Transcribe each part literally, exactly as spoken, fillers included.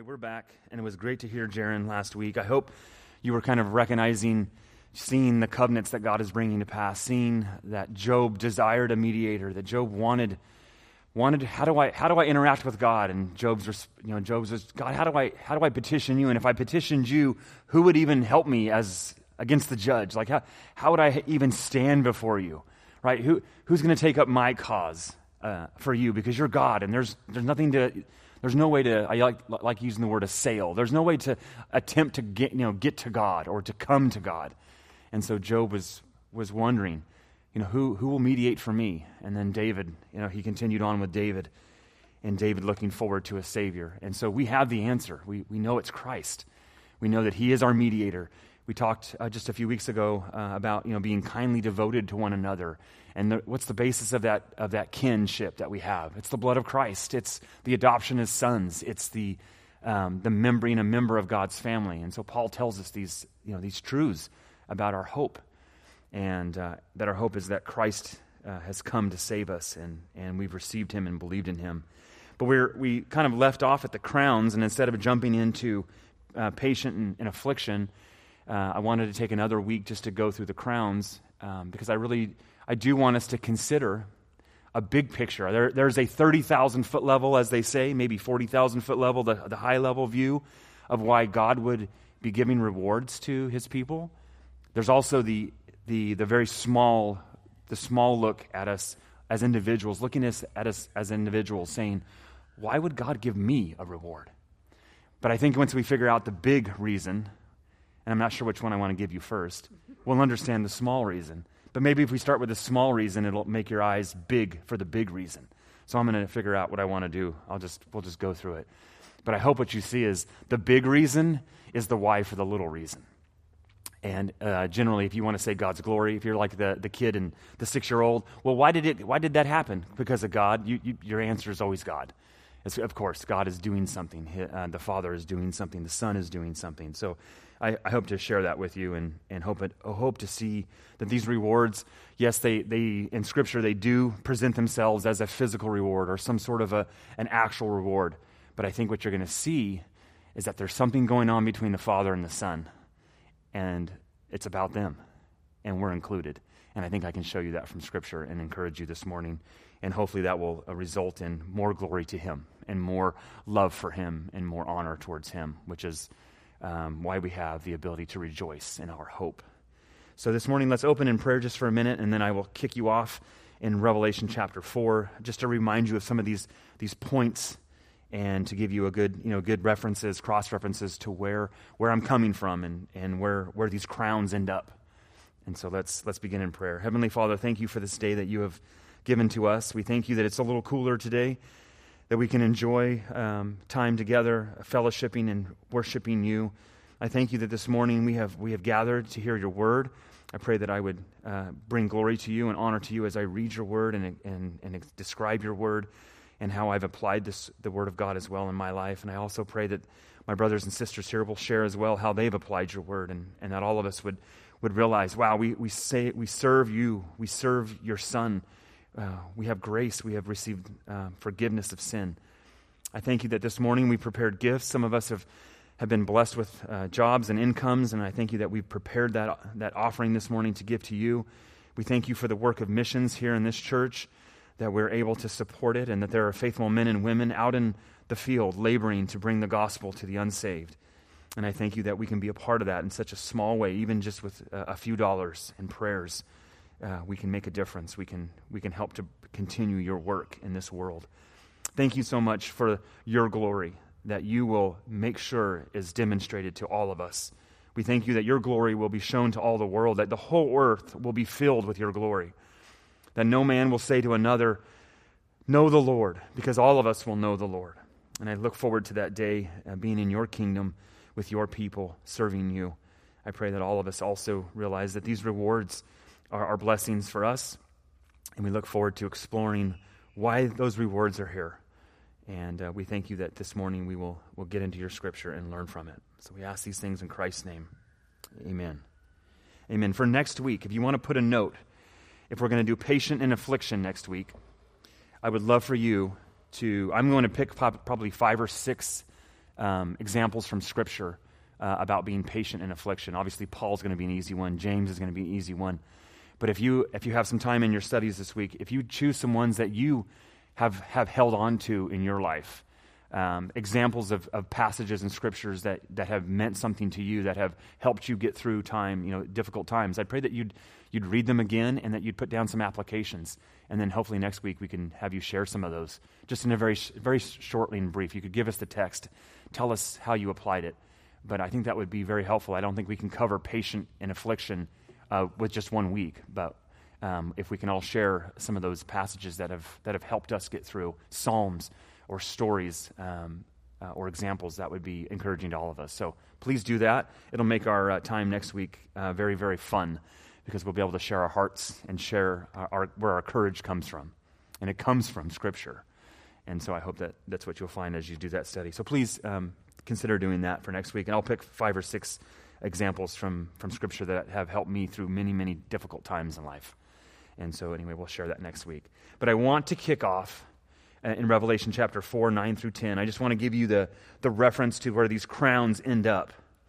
we're back, and it was great to hear Jaron last week. I hope you were kind of recognizing, seeing the covenants that God is bringing to pass, seeing that Job desired a mediator, that Job wanted, wanted how do I how do I interact with God? And Job's, you know, Job's was, God, how do I how do I petition you? And if I petitioned you, who would even help me as against the judge? Like how how would I even stand before you? Right? Who who's going to take up my cause uh, for you? Because you're God, and there's there's nothing to. There's no way to, I like, like using the word assail. There's no way to attempt to get, you know, get to God or to come to God. And so Job was was wondering, you know, who who will mediate for me? And then David, you know, he continued on with David, and David looking forward to a Savior. And so we have the answer. We we know it's Christ. We know that He is our mediator. We talked uh, just a few weeks ago uh, about, you know, being kindly devoted to one another. And the, what's the basis of that of that kinship that we have? It's the blood of Christ. It's the adoption as sons. It's the um, the member, being a member of God's family. And so Paul tells us these you know these truths about our hope, and uh, that our hope is that Christ uh, has come to save us, and and we've received Him and believed in Him. But we're we kind of left off at the crowns, and instead of jumping into uh, patient and, and affliction, uh, I wanted to take another week just to go through the crowns um, because I really. I do want us to consider a big picture. There, there's a thirty thousand foot level, as they say, maybe forty thousand foot level, the, the high level view of why God would be giving rewards to His people. There's also the the the very small, the small look at us as individuals, looking at us, at us as individuals, saying, why would God give me a reward? But I think once we figure out the big reason, and I'm not sure which one I want to give you first, we'll understand the small reason. But maybe if we start with the small reason, it'll make your eyes big for the big reason. So I'm going to figure out what I want to do. I'll just we'll just go through it. But I hope what you see is the big reason is the why for the little reason. And uh, generally, if you want to say God's glory, if you're like the, the kid and the six-year-old, well, why did it? Why did that happen? Because of God. You, you, your answer is always God. It's, of course, God is doing something. He, uh, the Father is doing something. The Son is doing something. So I, I hope to share that with you, and and hope it, hope to see that these rewards, yes, they they in Scripture they do present themselves as a physical reward or some sort of a an actual reward. But I think what you're going to see is that there's something going on between the Father and the Son, and it's about them, and we're included. And I think I can show you that from Scripture and encourage you this morning, and hopefully that will uh, result in more glory to Him and more love for Him and more honor towards Him, which is um, why we have the ability to rejoice in our hope. So this morning, let's open in prayer just for a minute, and then I will kick you off in Revelation chapter four, just to remind you of some of these these points, and to give you a good, you know, good references, cross references to where where I'm coming from, and and where where these crowns end up. And so let's let's begin in prayer. Heavenly Father, thank you for this day that you have given to us. We thank you that it's a little cooler today, that we can enjoy um, time together, fellowshipping and worshiping you. I thank you that this morning we have we have gathered to hear your word. I pray that I would uh, bring glory to you and honor to you as I read your word and, and, and describe your word and how I've applied this the word of God as well in my life. And I also pray that my brothers and sisters here will share as well how they've applied your word, and, and that all of us would, would realize, wow, we, we say we serve you, we serve your Son. Uh, we have grace, we have received uh, forgiveness of sin. I thank you that this morning we prepared gifts. Some of us have have been blessed with uh, jobs and incomes, and I thank you that we've prepared that that offering this morning to give to you. We thank you for the work of missions here in this church, that we're able to support it, and that there are faithful men and women out in the field laboring to bring the gospel to the unsaved. And I thank you that we can be a part of that in such a small way, even just with uh, a few dollars and prayers. Uh, we can make a difference. We can we can help to continue your work in this world. Thank you so much for your glory that you will make sure is demonstrated to all of us. We thank you that your glory will be shown to all the world, that the whole earth will be filled with your glory, that no man will say to another, know the Lord, because all of us will know the Lord. And I look forward to that day, uh, being in your kingdom with your people, serving you. I pray that all of us also realize that these rewards are our blessings for us, and we look forward to exploring why those rewards are here. And uh, we thank you that this morning we will will get into your Scripture and learn from it. So we ask these things in Christ's name. Amen. Amen. For next week, if you want to put a note, if we're going to do patient in affliction next week, I would love for you to, I'm going to pick probably five or six um, examples from Scripture uh, about being patient in affliction. Obviously, Paul's going to be an easy one. James is going to be an easy one. But if you if you have some time in your studies this week, if you choose some ones that you have, have held on to in your life, um, examples of, of passages in Scriptures that, that have meant something to you, that have helped you get through time, you know, difficult times, I pray that you'd you'd read them again and that you'd put down some applications. And then hopefully next week we can have you share some of those, just in a very, very shortly and brief. You could give us the text, tell us how you applied it. But I think that would be very helpful. I don't think we can cover patient in affliction uh, with just one week. But um, if we can all share some of those passages that have that have helped us get through, Psalms or stories um, uh, or examples, that would be encouraging to all of us. So please do that. It'll make our uh, time next week uh, very, very fun, because we'll be able to share our hearts and share our, our, where our courage comes from. And it comes from Scripture. And so I hope that that's what you'll find as you do that study. So please um, consider doing that for next week. And I'll pick five or six examples from, from Scripture that have helped me through many, many difficult times in life. And so anyway, we'll share that next week. But I want to kick off uh, in Revelation chapter four, nine through ten. I just want to give you the, the reference to where these crowns end up,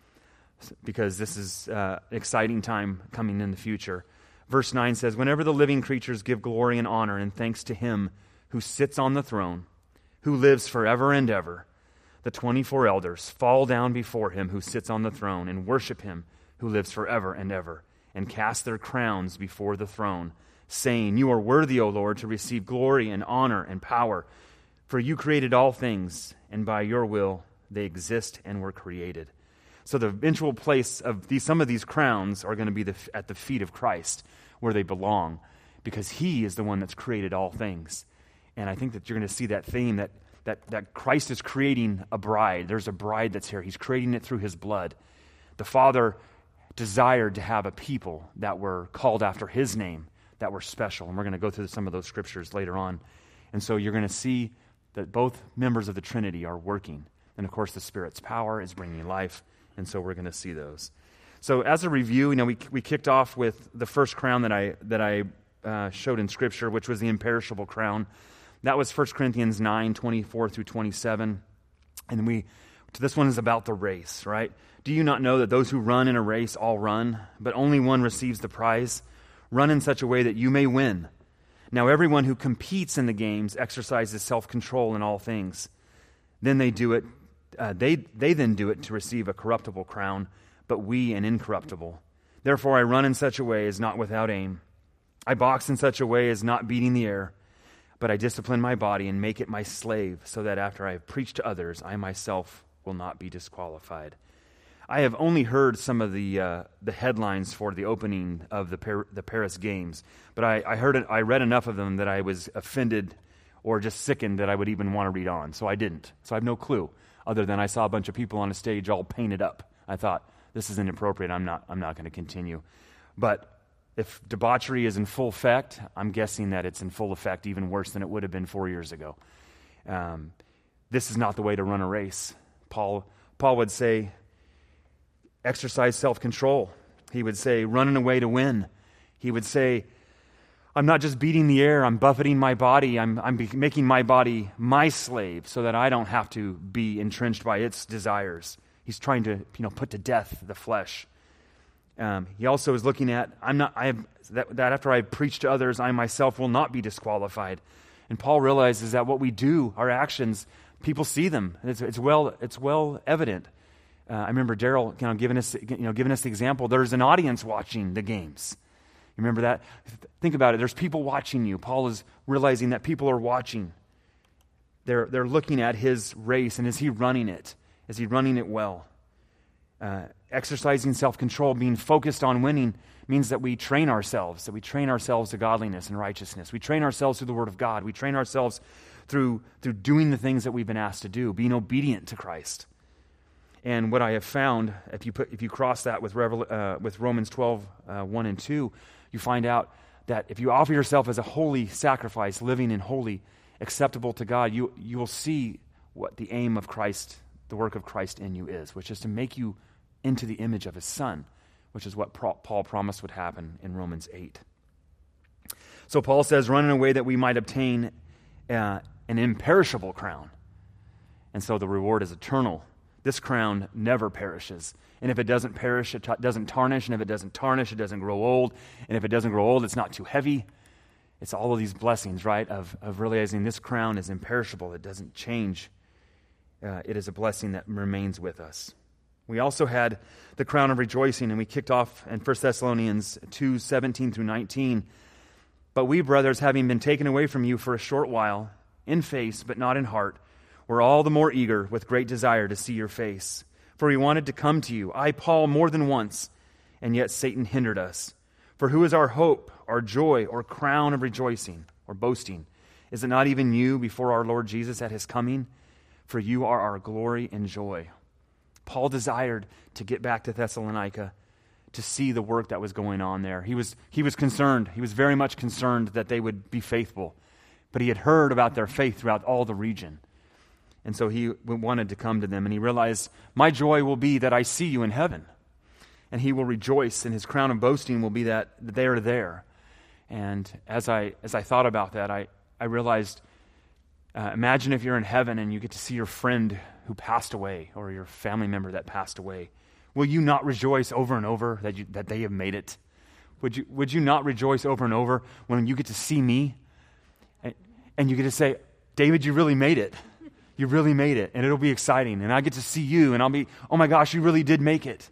because this is uh, an exciting time coming in the future. Verse nine says, "Whenever the living creatures give glory and honor and thanks to him who sits on the throne, who lives forever and ever, the twenty-four elders fall down before him who sits on the throne and worship him who lives forever and ever, and cast their crowns before the throne, saying, 'You are worthy, O Lord, to receive glory and honor and power, for you created all things, and by your will they exist and were created.'" So the eventual place of these, some of these crowns are going to be the, at the feet of Christ, where they belong, because he is the one that's created all things. And I think that you're going to see that theme that, that, that Christ is creating a bride. There's a bride that's here. He's creating it through his blood. The Father desired to have a people that were called after his name, that were special. And we're going to go through some of those scriptures later on. And so you're going to see that both members of the Trinity are working. And of course, the Spirit's power is bringing life. And so we're going to see those. So as a review, you know, we we kicked off with the first crown that I that I uh, showed in Scripture, which was the imperishable crown. That was First Corinthians nine, twenty-four through twenty-seven. And we this one is about the race, right? "Do you not know that those who run in a race all run, but only one receives the prize? Run in such a way that you may win. Now everyone who competes in the games exercises self-control in all things. Then they do it Uh, they they then do it to receive a corruptible crown, but we an incorruptible. Therefore I run in such a way as not without aim. I box in such a way as not beating the air, but I discipline my body and make it my slave, so that after I have preached to others, I myself will not be disqualified." I have only heard some of the uh, the headlines for the opening of the Par- the Paris Games, but I, I heard it, I read enough of them that I was offended or just sickened that I would even want to read on. So I didn't. So I have no clue, other than I saw a bunch of people on a stage all painted up. I thought, this is inappropriate. I'm not I'm not going to continue. But if debauchery is in full effect, I'm guessing that it's in full effect, even worse than it would have been four years ago. Um, this is not the way to run a race. Paul Paul would say, exercise self-control. He would say, run in a way to win. He would say, I'm not just beating the air, I'm buffeting my body, I'm, I'm be- making my body my slave so that I don't have to be entrenched by its desires. He's trying to, you know, put to death the flesh. Um, he also is looking at, I'm not, I have, that, that after I preach to others, I myself will not be disqualified. And Paul realizes that what we do, our actions, people see them. It's, it's well, it's well evident. Uh, I remember Daryl, you know, giving us, you know, giving us the example. There's an audience watching the games. You remember that? Think about it. There's people watching you. Paul is realizing that people are watching. They're they're looking at his race, and is he running it? Is he running it well? Uh, exercising self-control, being focused on winning, means that we train ourselves, that we train ourselves to godliness and righteousness. We train ourselves through the Word of God. We train ourselves through through doing the things that we've been asked to do, being obedient to Christ. And what I have found, if you put if you cross that with Revel, uh, with Romans twelve, uh, one and two, you find out that if you offer yourself as a holy sacrifice, living in holy, acceptable to God, you you will see what the aim of Christ, the work of Christ in you is, which is to make you into the image of his Son, which is what Paul promised would happen in Romans eight. So Paul says, run in a way that we might obtain uh, an imperishable crown. And so the reward is eternal. this crown never perishes. And if it doesn't perish, it t- doesn't tarnish. And if it doesn't tarnish, it doesn't grow old. And if it doesn't grow old, it's not too heavy. It's all of these blessings, right, of, of realizing this crown is imperishable. It doesn't change. Uh, it is a blessing that remains with us. We also had the crown of rejoicing, and we kicked off in First Thessalonians two, seventeen through nineteen. But we, brothers, having been taken away from you for a short while, in face but not in heart, were all the more eager with great desire to see your face. For we wanted to come to you, I, Paul, more than once, and yet Satan hindered us. For who is our hope, our joy, or crown of rejoicing, or boasting? Is it not even you before our Lord Jesus at his coming? For you are our glory and joy. Paul desired to get back to Thessalonica to see the work that was going on there. He was, he was concerned. He was very much concerned that they would be faithful. But he had heard about their faith throughout all the region. And so he wanted to come to them. And he realized, my joy will be that I see you in heaven. And he will rejoice, and his crown of boasting will be that they are there. And as I as I thought about that, I, I realized, uh, imagine if you're in heaven and you get to see your friend who passed away, or your family member that passed away. Will you not rejoice over and over that you, that they have made it? Would you would you not rejoice over and over when you get to see me? And, and you get to say, David, you really made it. You really made it. And it'll be exciting. And I get to see you, and I'll be, oh my gosh, you really did make it.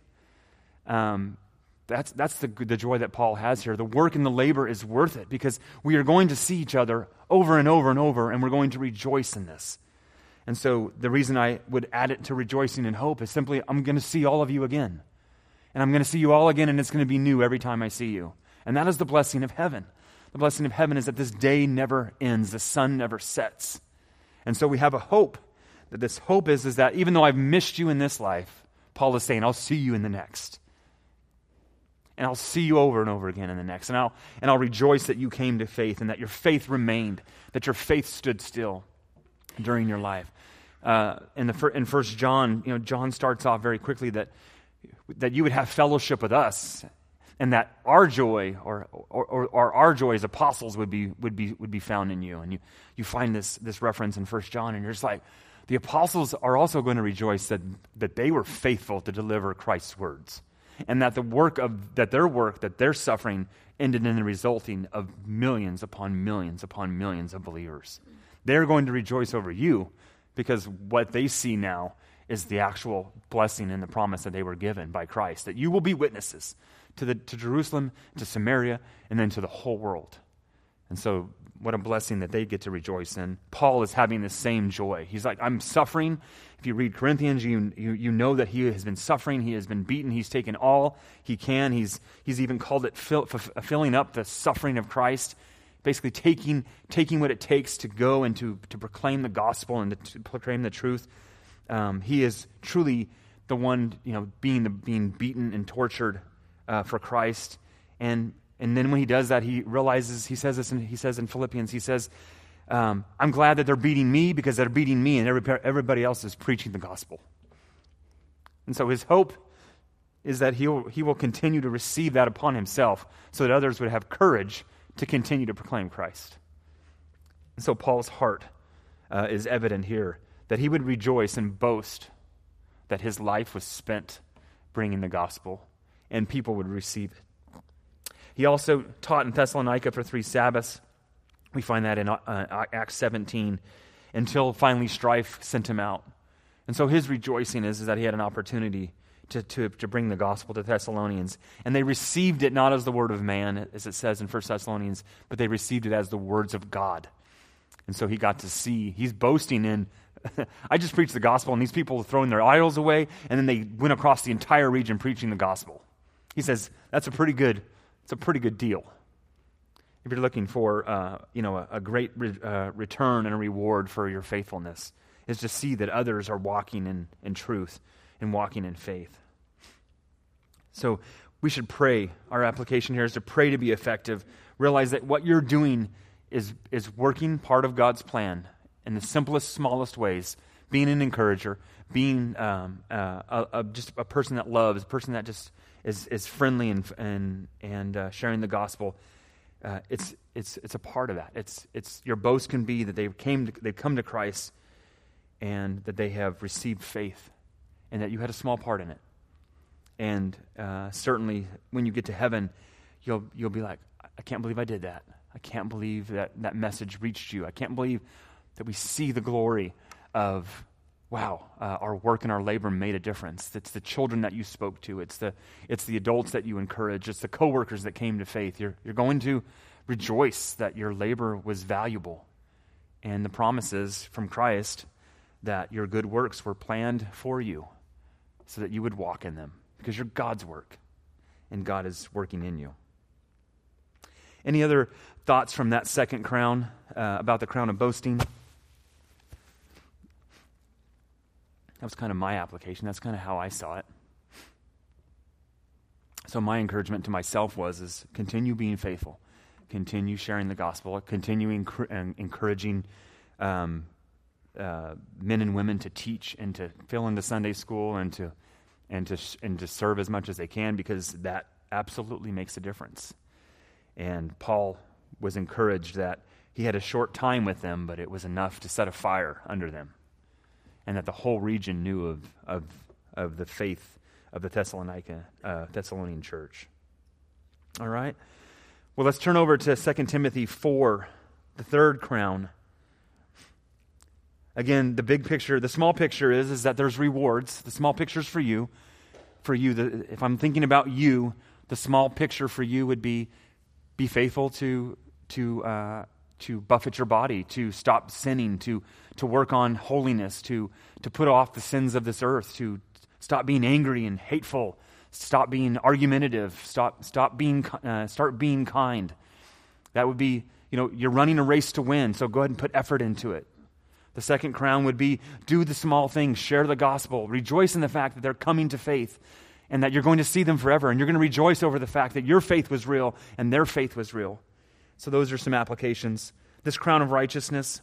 Um, that's that's the the joy that Paul has here. The work and the labor is worth it, because we are going to see each other over and over and over, and we're going to rejoice in this. And so the reason I would add it to rejoicing and hope is simply, I'm going to see all of you again. And I'm going to see you all again, and it's going to be new every time I see you. And that is the blessing of heaven. The blessing of heaven is that this day never ends. The sun never sets. And so we have a hope. That this hope is, is that even though I've missed you in this life, Paul is saying, I'll see you in the next. And I'll see you over and over again in the next. And I'll, and I'll rejoice that you came to faith, and that your faith remained, that your faith stood still during your life. Uh, in the in First John, you know, John starts off very quickly that that you would have fellowship with us, and that our joy, or or, or, or our joy as apostles, would be would be would be found in you. And you you find this this reference in First John, and you're just like, the apostles are also going to rejoice that that they were faithful to deliver Christ's words, and that the work of that their work that their suffering ended in the resulting of millions upon millions upon millions of believers. They're going to rejoice over you, because what they see now is the actual blessing and the promise that they were given by Christ, that you will be witnesses to the to Jerusalem, to Samaria, and then to the whole world. And so what a blessing that they get to rejoice in. Paul is having the same joy. He's like, I'm suffering. If you read Corinthians, you, you you know that he has been suffering. He has been beaten. He's taken all he can. He's he's even called it fill, f- filling up the suffering of Christ. Basically taking taking what it takes to go and to, to proclaim the gospel and to, to proclaim the truth. Um, he is truly the one, you know, being the, being beaten and tortured uh, for Christ. And and then when he does that, he realizes, he says this, in, he says in Philippians, he says, um, I'm glad that they're beating me, because they're beating me, and every, everybody else is preaching the gospel. And so his hope is that he will, he will continue to receive that upon himself, so that others would have courage to continue to proclaim Christ. And so Paul's heart uh, is evident here, that he would rejoice and boast that his life was spent bringing the gospel, and people would receive it. He also taught in Thessalonica for three Sabbaths. We find that in uh, Acts seventeen, until finally strife sent him out. And so his rejoicing is, is that he had an opportunity To, to, to bring the gospel to Thessalonians. And they received it not as the word of man, as it says in First Thessalonians, but they received it as the words of God. And so he got to see, he's boasting in, I just preached the gospel, and these people are throwing their idols away, and then they went across the entire region preaching the gospel. He says, that's a pretty good, it's a pretty good deal. If you're looking for, uh, you know, a, a great re, uh, return and a reward for your faithfulness, is to see that others are walking in, in truth and walking in faith. So we should pray. Our application here is to pray to be effective. Realize that what you're doing is, is working part of God's plan in the simplest, smallest ways. Being an encourager, being um, uh, a, a, just a person that loves, a person that just is, is friendly and and and uh, sharing the gospel. Uh, it's it's it's a part of that. It's it's your boast can be that they came to, they've come to Christ, and that they have received faith. and that you had a small part in it. And uh, certainly when you get to heaven, you'll you'll be like, I can't believe I did that. I can't believe that that message reached you. I can't believe that we see the glory of, wow, uh, our work and our labor made a difference. It's the children that you spoke to. It's the it's the adults that you encouraged. It's the coworkers that came to faith. You're you're going to rejoice that your labor was valuable. And the promises from Christ that your good works were planned for you so that you would walk in them, because you're God's work and God is working in you. Any other thoughts from that second crown, uh, about the crown of boasting? That was kind of my application. That's kind of how I saw it. So my encouragement to myself was, is continue being faithful. Continue sharing the gospel. Continue enc- and encouraging um, uh, men and women to teach and to fill into Sunday school and to and to sh- and to serve as much as they can, because that absolutely makes a difference. And Paul was encouraged that he had a short time with them, but it was enough to set a fire under them, and that the whole region knew of of of the faith of the Thessalonica uh, Thessalonian church. All right. Well, let's turn over to Second Timothy four, the third crown. Again, the big picture, the small picture is, is that there's rewards. The small picture's for you. For you, the, if I'm thinking about you, the small picture for you would be, be faithful to to uh, to buffet your body, to stop sinning, to to work on holiness, to to put off the sins of this earth, to stop being angry and hateful, stop being argumentative, stop stop being uh, start being kind. That would be, you know, you're running a race to win, so go ahead and put effort into it. The second crown would be, do the small things, share the gospel, rejoice in the fact that they're coming to faith and that you're going to see them forever, and you're going to rejoice over the fact that your faith was real and their faith was real. So those are some applications. This crown of righteousness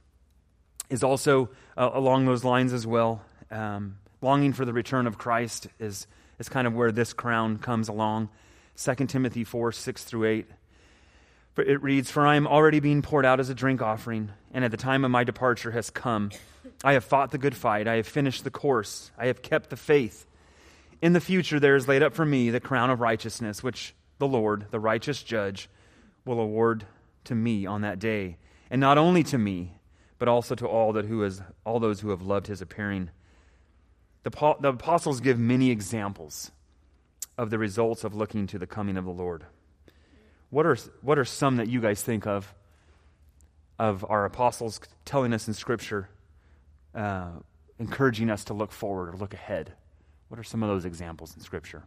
is also uh, along those lines as well. Um, longing for the return of Christ is, is kind of where this crown comes along. Second Timothy four, six through eight. For it reads, "For I am already being poured out as a drink offering, and at the time of my departure has come. I have fought the good fight. I have finished the course. I have kept the faith. In the future there is laid up for me the crown of righteousness, which the Lord, the righteous judge, will award to me on that day. And not only to me, but also to all that who is all those who have loved his appearing." The, the apostles give many examples of the results of looking to the coming of the Lord. What are what are some that you guys think of, of our apostles telling us in Scripture, uh, encouraging us to look forward or look ahead? What are some of those examples in Scripture?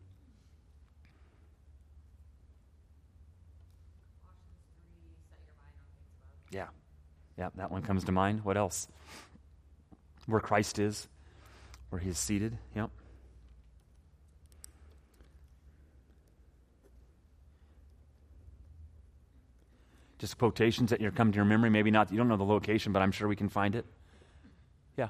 Yeah. Yeah, that one comes to mind. What else? Where Christ is, where he is seated. Yep. Just quotations that come to your memory. Maybe not, you don't know the location, but I'm sure we can find it. Yeah.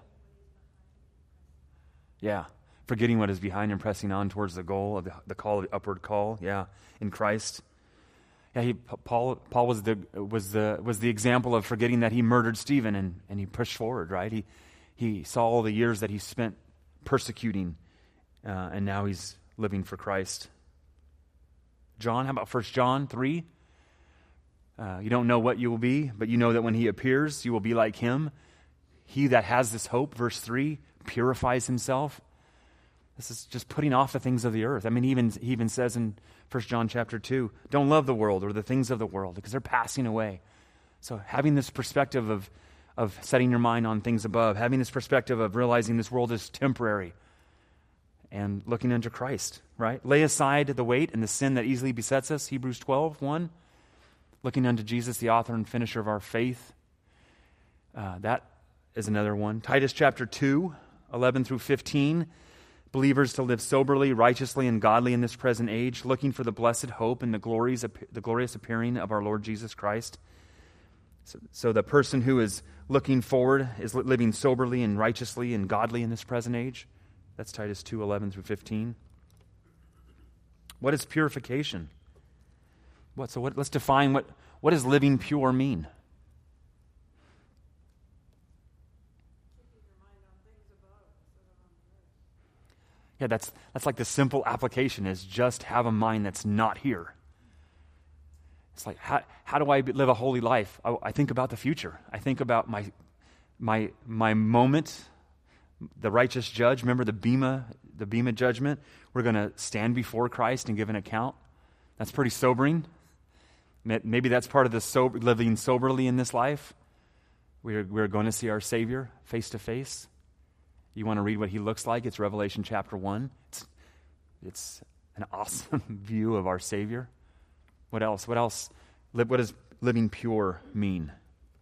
Yeah. Forgetting what is behind and pressing on towards the goal of the, the call, the upward call. Yeah. In Christ. Yeah, he, Paul Paul was the was the was the example of forgetting that he murdered Stephen, and, and he pushed forward, right? He he saw all the years that he spent persecuting, uh, and now he's living for Christ. John, how about First John three? Uh, you don't know what you will be, but you know that when he appears, you will be like him. He that has this hope, verse three, purifies himself. This is just putting off the things of the earth. I mean, he even, he even says in First John chapter two, don't love the world or the things of the world, because they're passing away. So having this perspective of, of setting your mind on things above, having this perspective of realizing this world is temporary, and looking unto Christ, right? Lay aside the weight and the sin that easily besets us, Hebrews twelve, one. Looking unto Jesus, the author and finisher of our faith. Uh, that is another one. Titus chapter two, eleven through fifteen. Believers to live soberly, righteously, and godly in this present age, looking for the blessed hope and the glories, the glorious appearing of our Lord Jesus Christ. So, so the person who is looking forward is living soberly and righteously and godly in this present age. That's Titus two, eleven through fifteen. What is purification? What, so what, let's define what, what does living pure mean? Yeah, that's that's like the simple application is just have a mind that's not here. It's like, how, how do I live a holy life? I, I think about the future. I think about my my my moment, the righteous judge. Remember the Bema, the Bema judgment? We're going to stand before Christ and give an account. That's pretty sobering. Maybe that's part of the sober, living soberly in this life. We're, we're going to see our Savior face to face. You want to read what he looks like? It's Revelation chapter one. It's, it's an awesome view of our Savior. What else? What else? What does living pure mean?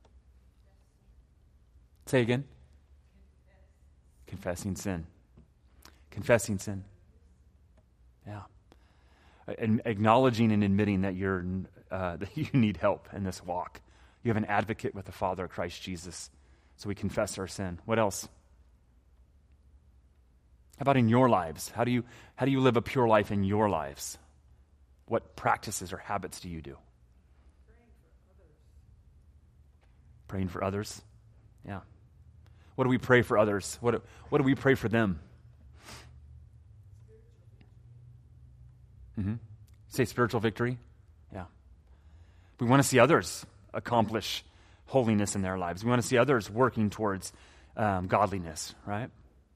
Say again. Confessing sin. Confessing sin. Yeah. And acknowledging and admitting that you're uh, that you need help in this walk. You have an advocate with the Father, Christ Jesus. So we confess our sin. What else? How about in your lives? How do you how do you live a pure life in your lives? What practices or habits do you do? Praying for others. Yeah. What do we pray for others? What what do we pray for them? Mm-hmm. Say spiritual victory. Yeah. We want to see others accomplish holiness in their lives. We want to see others working towards um, godliness, right?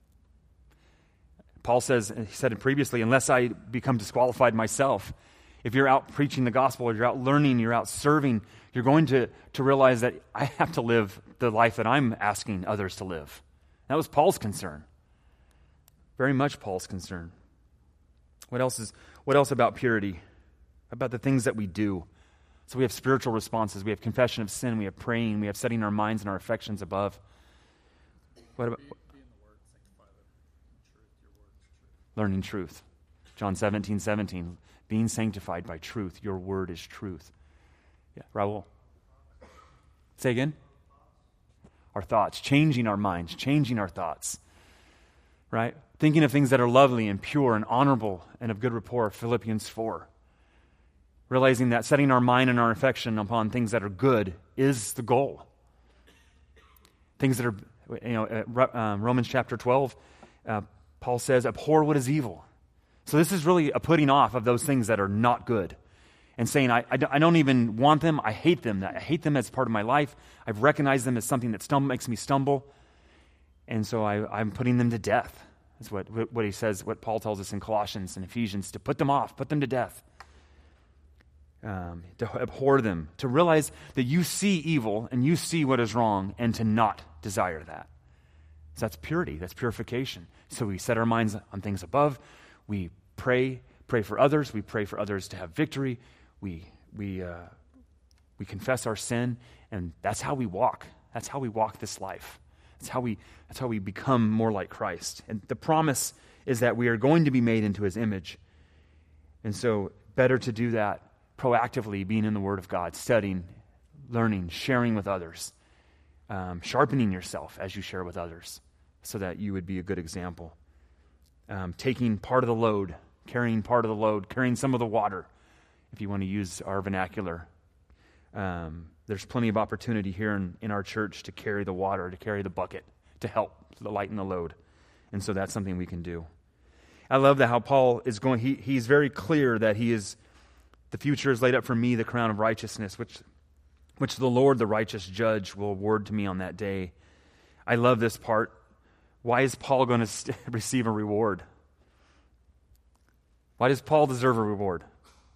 Paul says, he said it previously, unless I become disqualified myself, if you're out preaching the gospel, or you're out learning, you're out serving, you're going to, to realize that I have to live the life that I'm asking others to live. That was Paul's concern. Very much Paul's concern. What else is what else about purity? About the things that we do. So we have spiritual responses. We have confession of sin. We have praying. We have setting our minds and our affections above. What about learning truth? John seventeen, seventeen. Being sanctified by truth. Your word is truth. Yeah, Raul. Say again. Our thoughts. Changing our minds. Changing our thoughts. Right? Thinking of things that are lovely and pure and honorable and of good rapport. Philippians four. Realizing that setting our mind and our affection upon things that are good is the goal. Things that are, you know, uh, um, Romans chapter twelve, uh, Paul says, abhor what is evil. So this is really a putting off of those things that are not good. And saying, I, I, I don't even want them, I hate them. I hate them as part of my life. I've recognized them as something that stumble, makes me stumble. And so I, I'm putting them to death. That's what, what he says, what Paul tells us in Colossians and Ephesians, to put them off, put them to death. Um, to abhor them, to realize that you see evil and you see what is wrong and to not desire that. So that's purity, that's purification. So we set our minds on things above, we pray, pray for others, we pray for others to have victory, we we uh, we confess our sin, and that's how we walk. That's how we walk this life. That's how we that's how we become more like Christ. And the promise is that we are going to be made into his image. And so better to do that proactively, being in the Word of God, studying, learning, sharing with others, um, sharpening yourself as you share with others so that you would be a good example. Um, taking part of the load, carrying part of the load, carrying some of the water, if you want to use our vernacular. Um, there's plenty of opportunity here in, in our church to carry the water, to carry the bucket, to help lighten the load. And so that's something we can do. I love that how Paul is going, he, he's very clear that he is the future is laid up for me, the crown of righteousness, which which the Lord, the righteous judge, will award to me on that day. I love this part. Why is Paul going to st- receive a reward? Why does Paul deserve a reward?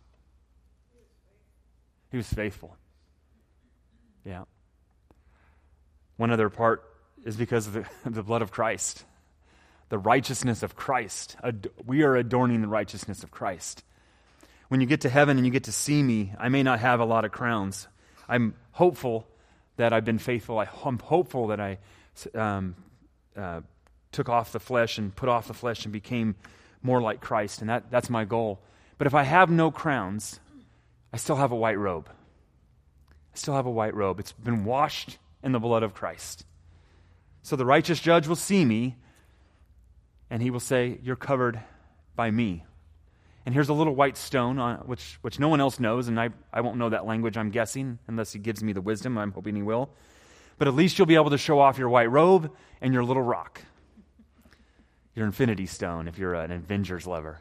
He was faithful. Yeah. One other part is because of the, the blood of Christ. The righteousness of Christ. Ad- we are adorning the righteousness of Christ. When you get to heaven and you get to see me, I may not have a lot of crowns. I'm hopeful that I've been faithful. I, I'm hopeful that I um, uh, took off the flesh and put off the flesh and became more like Christ, and that, that's my goal. But if I have no crowns, I still have a white robe. I still have a white robe. It's been washed in the blood of Christ. So the righteous judge will see me, and he will say, you're covered by me. And here's a little white stone, on, which which no one else knows, and I, I won't know that language, I'm guessing, unless he gives me the wisdom. I'm hoping he will. But at least you'll be able to show off your white robe and your little rock. Your Infinity Stone, if you're an Avengers lover.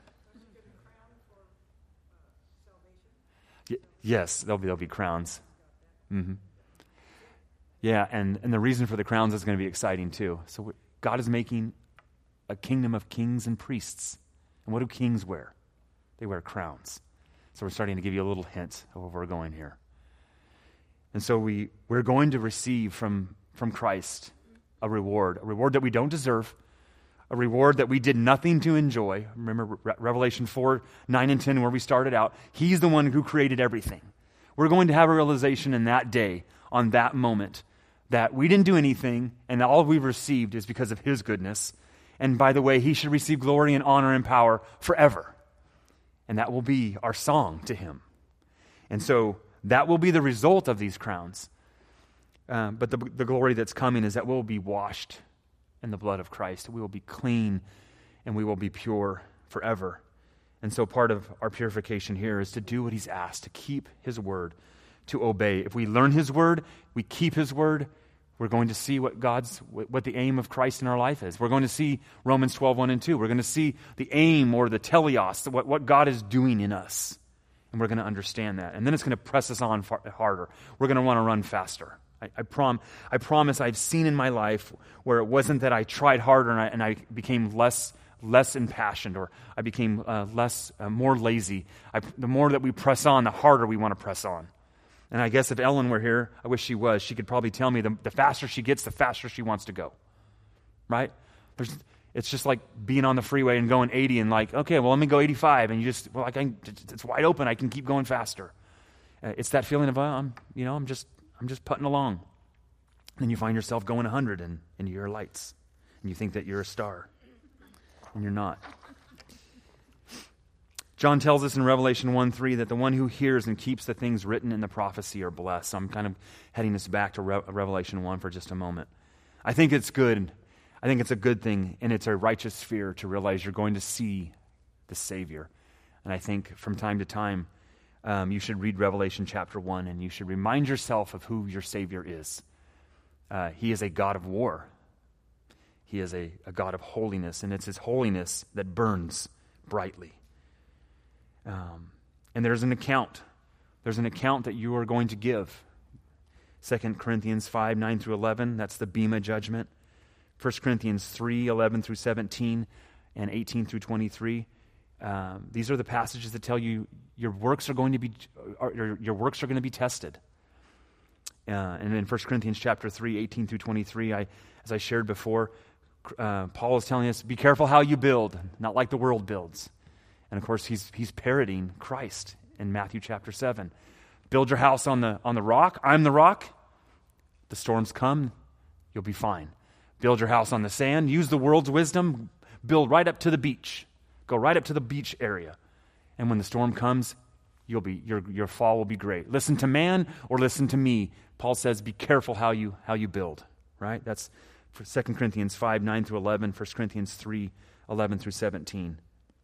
Y- yes, there'll be, there'll be crowns. Mm-hmm. Yeah, and, and the reason for the crowns is going to be exciting too. So God is making a kingdom of kings and priests. And what do kings wear? They wear crowns. So we're starting to give you a little hint of where we're going here. And so we, we're going to receive from, from Christ a reward, a reward that we don't deserve, a reward that we did nothing to enjoy. Remember Re- Revelation four, nine, and ten, where we started out. He's the one who created everything. We're going to have a realization in that day, on that moment, that we didn't do anything, and all we've received is because of His goodness. And by the way, He should receive glory and honor and power forever. And that will be our song to Him. And so that will be the result of these crowns. Uh, but the, the glory that's coming is that we'll be washed in the blood of Christ. We will be clean and we will be pure forever. And so part of our purification here is to do what He's asked, to keep His word, to obey. If we learn His word, we keep His word, we're going to see what God's, what the aim of Christ in our life is. We're going to see Romans twelve, one and two. We're going to see the aim or the teleos, what, what God is doing in us. And we're going to understand that. And then it's going to press us on far, harder. We're going to want to run faster. I, I, prom, I promise I've seen in my life where it wasn't that I tried harder and I, and I became less less impassioned, or I became uh, less, uh, more lazy. I, the more that we press on, the harder we want to press on. And I guess if Ellen were here, I wish she was, she could probably tell me the, the faster she gets, the faster she wants to go. Right? There's, it's just like being on the freeway and going eighty and like, okay, well, let me go eighty-five. And you just, well, I can, it's wide open. I can keep going faster. Uh, it's that feeling of, uh, I'm, you know, I'm just, I'm just putting along. And you find yourself going one hundred and, and your lights. And you think that you're a star. And you're not. John tells us in Revelation one three that the one who hears and keeps the things written in the prophecy are blessed. So I'm kind of heading us back to Re- Revelation one for just a moment. I think it's good. I think it's a good thing, and it's a righteous fear to realize you're going to see the Savior. And I think from time to time, um, you should read Revelation chapter one, and you should remind yourself of who your Savior is. Uh, he is a God of war. He is a, a God of holiness, and it's His holiness that burns brightly. Um, and there's an account. There's an account that you are going to give. Second Corinthians five, nine through eleven, that's the Bema judgment. First Corinthians three, eleven through seventeen, and eighteen through twenty-three. Um, these are the passages that tell you your works are going to be, are, your, your works are going to be tested. Uh, and in First Corinthians chapter three, eighteen through twenty-three, I, as I shared before, uh, Paul is telling us, be careful how you build, not like the world builds. And of course, he's he's parroting Christ in Matthew chapter seven. Build your house on the on the rock. I'm the rock. The storms come, you'll be fine. Build your house on the sand. Use the world's wisdom. Build right up to the beach. Go right up to the beach area. And when the storm comes, you'll be your your fall will be great. Listen to man or listen to me. Paul says, be careful how you how you build. Right? That's for Second Corinthians five, nine through eleven, First Corinthians three, eleven through seventeen.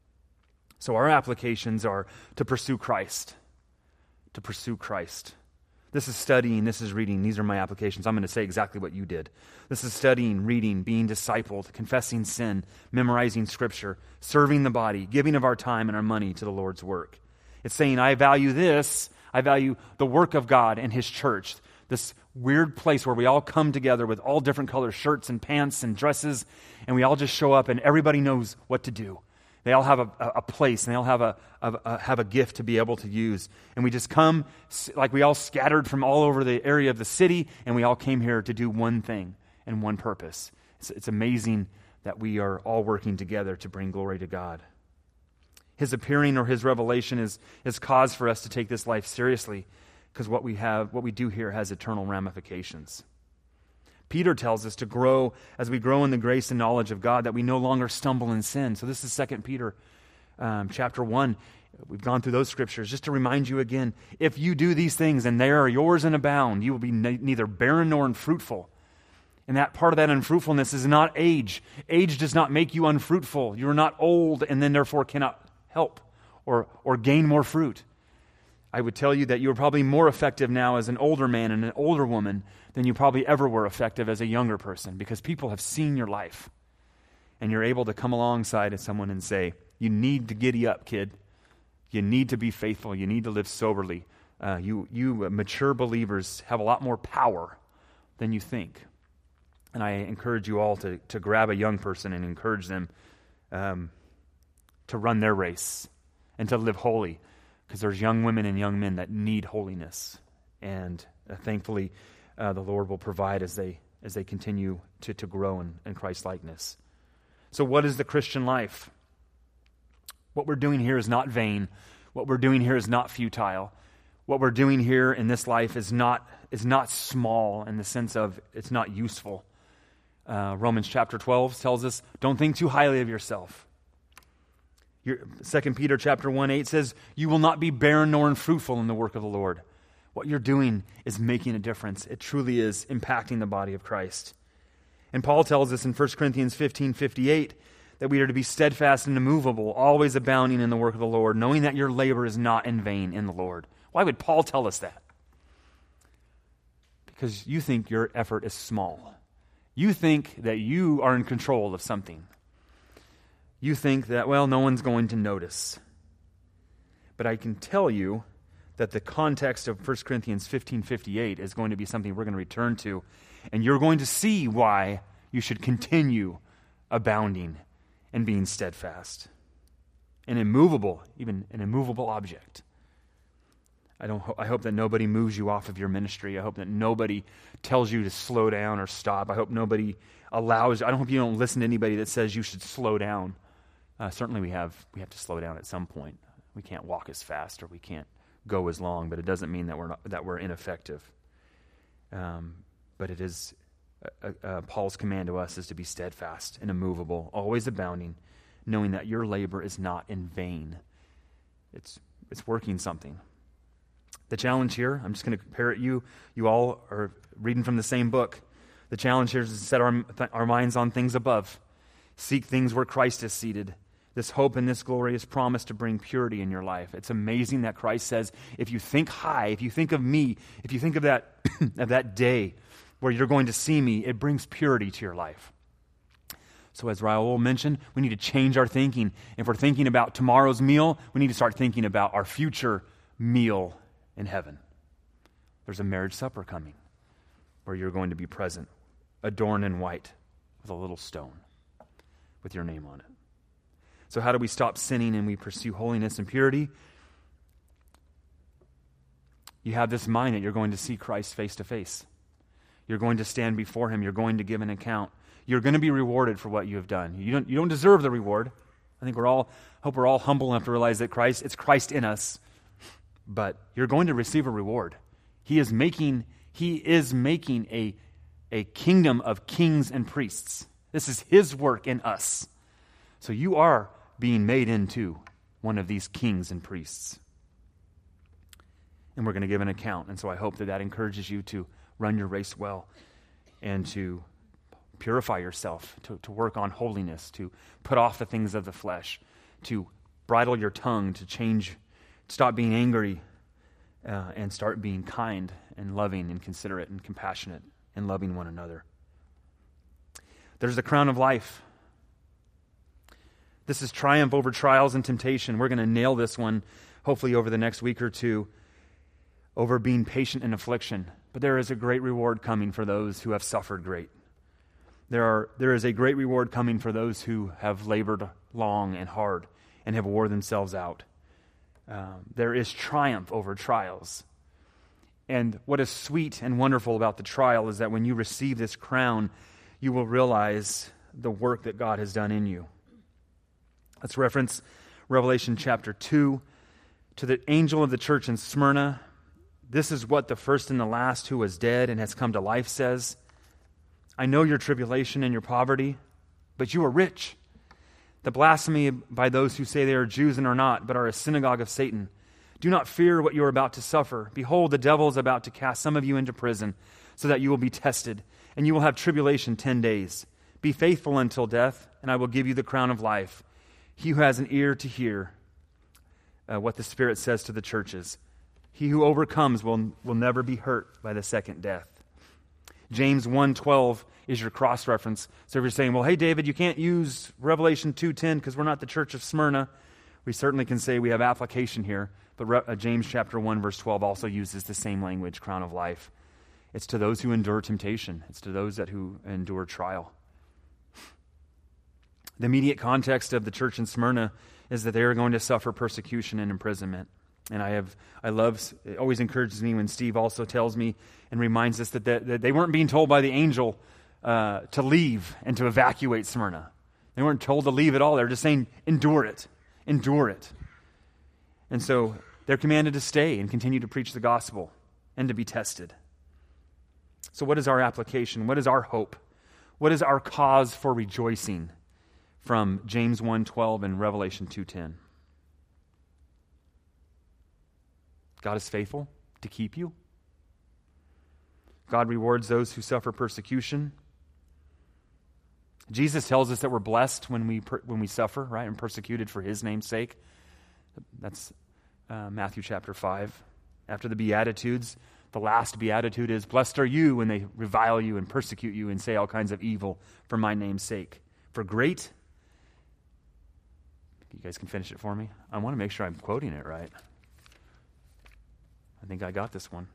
So our applications are to pursue Christ. To pursue Christ. This is studying, this is reading. These are my applications. I'm going to say exactly what you did. This is studying, reading, being discipled, confessing sin, memorizing Scripture, serving the body, giving of our time and our money to the Lord's work. It's saying, I value this. I value the work of God and His church. This weird place where we all come together with all different color shirts and pants and dresses, and we all just show up and everybody knows what to do. They all have a, a place, and they all have a, a, a have a gift to be able to use. And we just come, like we all scattered from all over the area of the city, and we all came here to do one thing and one purpose. It's, it's amazing that we are all working together to bring glory to God. His appearing or His revelation is, is cause for us to take this life seriously, because what we have, what we do here has eternal ramifications. Peter tells us to grow as we grow in the grace and knowledge of God, that we no longer stumble in sin. So this is Second Peter um, chapter one. We've gone through those scriptures just to remind you again, if you do these things and they are yours and abound, you will be ne- neither barren nor unfruitful. And that part of that unfruitfulness is not age. Age does not make you unfruitful. You are not old and then therefore cannot help or, or gain more fruit. I would tell you that you are probably more effective now as an older man and an older woman than you probably ever were effective as a younger person, because people have seen your life. and you're able to come alongside of someone and say, you need to giddy up, kid. You need to be faithful. You need to live soberly. Uh, you, you mature believers have a lot more power than you think. And I encourage you all to, to grab a young person and encourage them um, to run their race and to live holy, because there's young women and young men that need holiness. And uh, thankfully, uh, the Lord will provide as they as they continue to, to grow in, in Christ-likeness. So what is the Christian life? What we're doing here is not vain. What we're doing here is not futile. What we're doing here in this life is not is not small in the sense of it's not useful. Uh, Romans chapter twelve tells us, don't think too highly of yourself. Your, Second Peter chapter one eight says, you will not be barren nor unfruitful in the work of the Lord. What you're doing is making a difference. It truly is impacting the body of Christ. And Paul tells us in First Corinthians fifteen fifty-eight that we are to be steadfast and immovable, always abounding in the work of the Lord, knowing that your labor is not in vain in the Lord. Why would Paul tell us that? Because you think your effort is small. You think that you are in control of something. You think that, well, no one's going to notice. But I can tell you that the context of First Corinthians fifteen fifty-eight is going to be something we're going to return to, and you're going to see why you should continue abounding and being steadfast. An immovable, even an immovable object. I don't. Ho- I hope that nobody moves you off of your ministry. I hope that nobody tells you to slow down or stop. I hope nobody allows. I don't hope you don't listen to anybody that says you should slow down. Uh, certainly, we have we have to slow down at some point. We can't walk as fast or we can't go as long, but it doesn't mean that we're not, that we're ineffective. Um, but it is uh, uh, Paul's command to us is to be steadfast and immovable, always abounding, knowing that your labor is not in vain. It's it's working something. The challenge here, I'm just going to compare it. You, you all are reading from the same book. The challenge here is to set our, our minds on things above. Seek things where Christ is seated. This hope and this glorious promise to bring purity in your life. It's amazing that Christ says, if you think high, if you think of me, if you think of that, of that day where you're going to see me, it brings purity to your life. So as Raul mentioned, we need to change our thinking. If we're thinking about tomorrow's meal, we need to start thinking about our future meal in heaven. There's a marriage supper coming where you're going to be present, adorned in white with a little stone with your name on it. So how do we stop sinning and we pursue holiness and purity? You have this mind that you're going to see Christ face to face. You're going to stand before him. You're going to give an account. You're going to be rewarded for what you have done. You don't, you don't deserve the reward. I think we're all, hope we're all humble enough to realize that Christ, it's Christ in us. But you're going to receive a reward. He is making, he is making a, a kingdom of kings and priests. This is his work in us. So you are being made into one of these kings and priests. And we're going to give an account. And so I hope that that encourages you to run your race well and to purify yourself, to, to work on holiness, to put off the things of the flesh, to bridle your tongue, to change, stop being angry, uh, and start being kind and loving and considerate and compassionate and loving one another. There's the crown of life. This is triumph over trials and temptation. We're going to nail this one, hopefully over the next week or two, over being patient in affliction. But there is a great reward coming for those who have suffered great. There are there is a great reward coming for those who have labored long and hard and have wore themselves out. Um, there is triumph over trials. And what is sweet and wonderful about the trial is that when you receive this crown, you will realize the work that God has done in you. Let's reference Revelation chapter two. To the angel of the church in Smyrna, this is what the first and the last who was dead and has come to life says. I know your tribulation and your poverty, but you are rich. The blasphemy by those who say they are Jews and are not, but are a synagogue of Satan. Do not fear what you are about to suffer. Behold, the devil is about to cast some of you into prison, so that you will be tested, and you will have tribulation ten days. Be faithful until death, and I will give you the crown of life. He who has an ear to hear uh, what the Spirit says to the churches. He who overcomes will, will never be hurt by the second death. James one twelve is your cross-reference. So if you're saying, well, hey, David, you can't use Revelation two ten because we're not the church of Smyrna, we certainly can say we have application here. But Re- uh, James chapter one, verse twelve also uses the same language, crown of life. It's to those who endure temptation. It's to those that who endure trial. The immediate context of the church in Smyrna is that they are going to suffer persecution and imprisonment. And I have, I love, it always encourages me when Steve also tells me and reminds us that, that, that they weren't being told by the angel uh, to leave and to evacuate Smyrna. They weren't told to leave at all. They're just saying, endure it, endure it. And so they're commanded to stay and continue to preach the gospel and to be tested. So what is our application? What is our hope? What is our cause for rejoicing from James one twelve and Revelation two ten? God is faithful to keep you. God rewards those who suffer persecution. Jesus tells us that we're blessed when we per, when we suffer, right, and persecuted for his name's sake. That's uh, Matthew chapter five. After the Beatitudes, the last Beatitude is, blessed are you when they revile you and persecute you and say all kinds of evil for my name's sake. For great, you guys can finish it for me? I want to make sure I'm quoting it right. I think I got this one.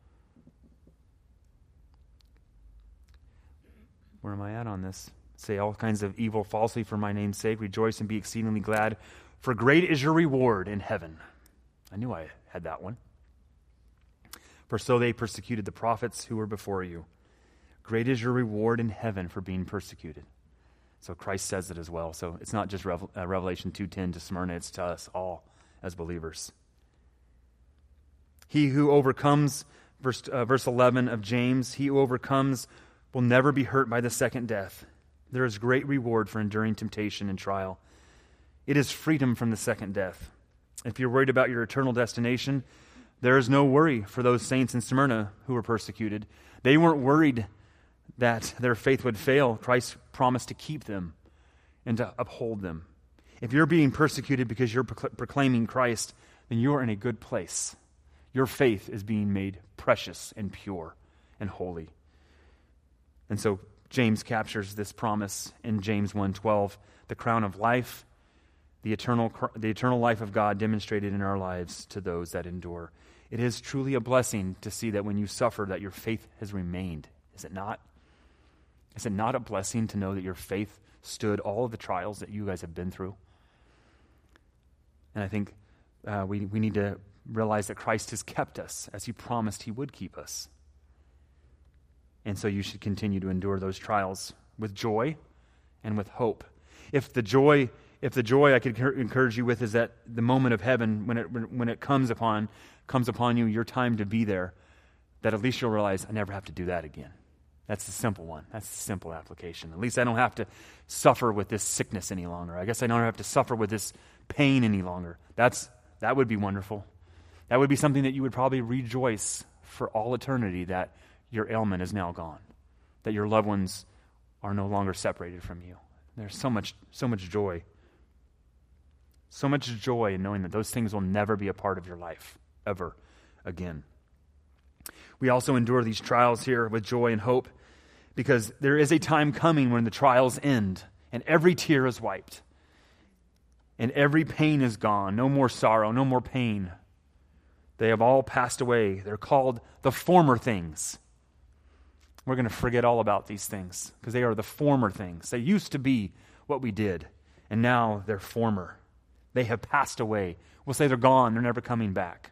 Where am I at on this? Say all kinds of evil falsely for my name's sake. Rejoice and be exceedingly glad, for great is your reward in heaven. I knew I had that one. For so they persecuted the prophets who were before you. Great is your reward in heaven for being persecuted. So Christ says it as well. So it's not just Revel- uh, Revelation two ten to Smyrna, it's to us all as believers. He who overcomes, verse, uh, verse eleven of James, he who overcomes will never be hurt by the second death. There is great reward for enduring temptation and trial. It is freedom from the second death. If you're worried about your eternal destination, there is no worry for those saints in Smyrna who were persecuted. They weren't worried that their faith would fail. Christ promised to keep them and to uphold them. If you're being persecuted because you're proclaiming Christ, then you are in a good place. Your faith is being made precious and pure and holy. And so James captures this promise in James one twelve, the crown of life, the eternal, the eternal life of God demonstrated in our lives to those that endure. It is truly a blessing to see that when you suffer, that your faith has remained. Is it not? Is it not a blessing to know that your faith stood all of the trials that you guys have been through? And I think uh, we, we need to realize that Christ has kept us as he promised he would keep us. And so you should continue to endure those trials with joy and with hope. If the joy, if the joy I could encourage you with is that the moment of heaven, when it when it comes upon comes upon you, your time to be there, that at least you'll realize I never have to do that again. That's the simple one. That's the simple application. At least I don't have to suffer with this sickness any longer. I guess I don't have to suffer with this pain any longer. That's that would be wonderful. That would be something that you would probably rejoice for all eternity, that your ailment is now gone, that your loved ones are no longer separated from you. There's so much, so much joy. So much joy in knowing that those things will never be a part of your life ever again. We also endure these trials here with joy and hope because there is a time coming when the trials end and every tear is wiped and every pain is gone. No more sorrow, no more pain. They have all passed away. They're called the former things. We're going to forget all about these things because they are the former things. They used to be what we did, and now they're former. They have passed away. We'll say they're gone. They're never coming back.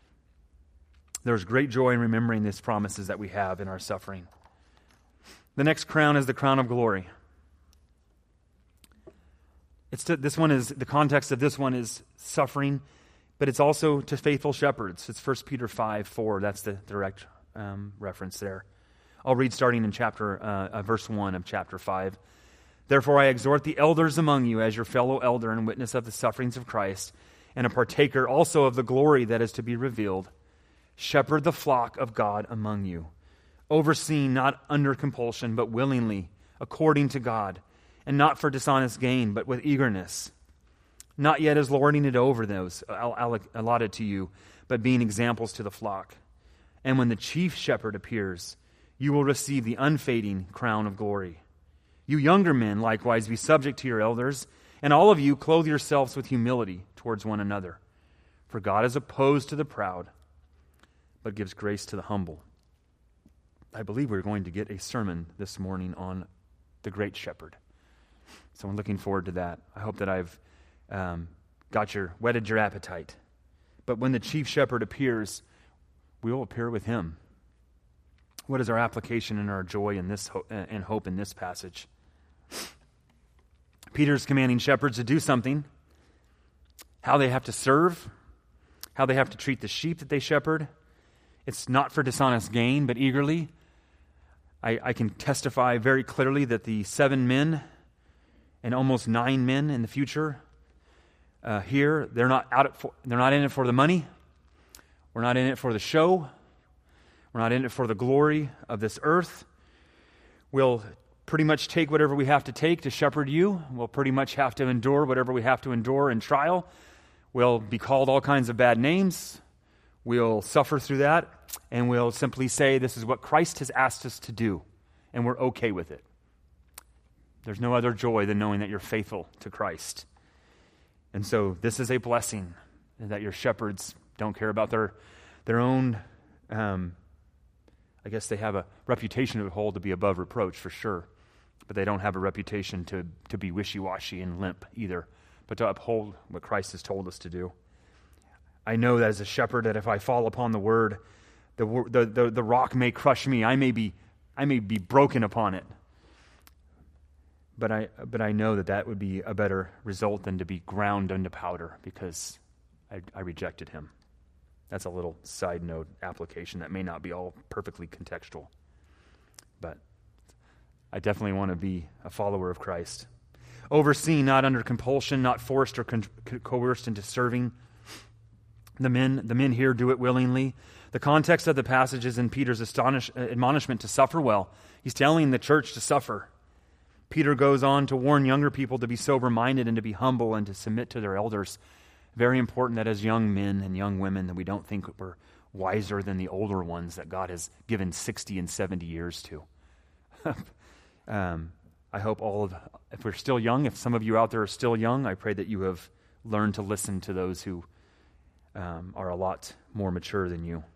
There's great joy in remembering these promises that we have in our suffering. The next crown is the crown of glory. It's to, this one is the context of this one is suffering, but it's also to faithful shepherds. It's First Peter five four. That's the direct um, reference there. I'll read starting in chapter uh, uh, verse one of chapter five. Therefore I exhort the elders among you as your fellow elder and witness of the sufferings of Christ, and a partaker also of the glory that is to be revealed. Shepherd the flock of God among you, overseeing not under compulsion, but willingly, according to God, and not for dishonest gain, but with eagerness. Not yet as lording it over those allotted to you, but being examples to the flock. And when the chief shepherd appears, you will receive the unfading crown of glory. You younger men, likewise, be subject to your elders, and all of you clothe yourselves with humility towards one another. For God is opposed to the proud, but gives grace to the humble. I believe we're going to get a sermon this morning on the Great Shepherd. So I'm looking forward to that. I hope that I've um, got your, whetted your appetite. But when the chief shepherd appears, we will appear with him. What is our application and our joy in this ho- and hope in this passage? Peter's commanding shepherds to do something. How they have to serve, how they have to treat the sheep that they shepherd. It's not for dishonest gain, but eagerly. I, I can testify very clearly that the seven men and almost nine men in the future uh, here, they're not out it for, they're not in it for the money. We're not in it for the show. We're not in it for the glory of this earth. We'll pretty much take whatever we have to take to shepherd you. We'll pretty much have to endure whatever we have to endure in trial. We'll be called all kinds of bad names. We'll suffer through that, and we'll simply say this is what Christ has asked us to do, and we're okay with it. There's no other joy than knowing that you're faithful to Christ. And so this is a blessing, that your shepherds don't care about their their own, um, I guess they have a reputation to hold to be above reproach for sure, but they don't have a reputation to, to be wishy-washy and limp either, but to uphold what Christ has told us to do. I know that as a shepherd, that if I fall upon the word, the the the, the rock may crush me. I may be I may be broken upon it. But I but I know that that would be a better result than to be ground into powder because I, I rejected him. That's a little side note application that may not be all perfectly contextual. But I definitely want to be a follower of Christ. Overseen, not under compulsion, not forced or con- coerced into serving. The men, the men here do it willingly. The context of the passage is in Peter's astonish, admonishment to suffer well. He's telling the church to suffer. Peter goes on to warn younger people to be sober-minded and to be humble and to submit to their elders. Very important that as young men and young women that we don't think we're wiser than the older ones that God has given sixty and seventy years to. um, I hope all of, if we're still young, if some of you out there are still young, I pray that you have learned to listen to those who um, are a lot more mature than you.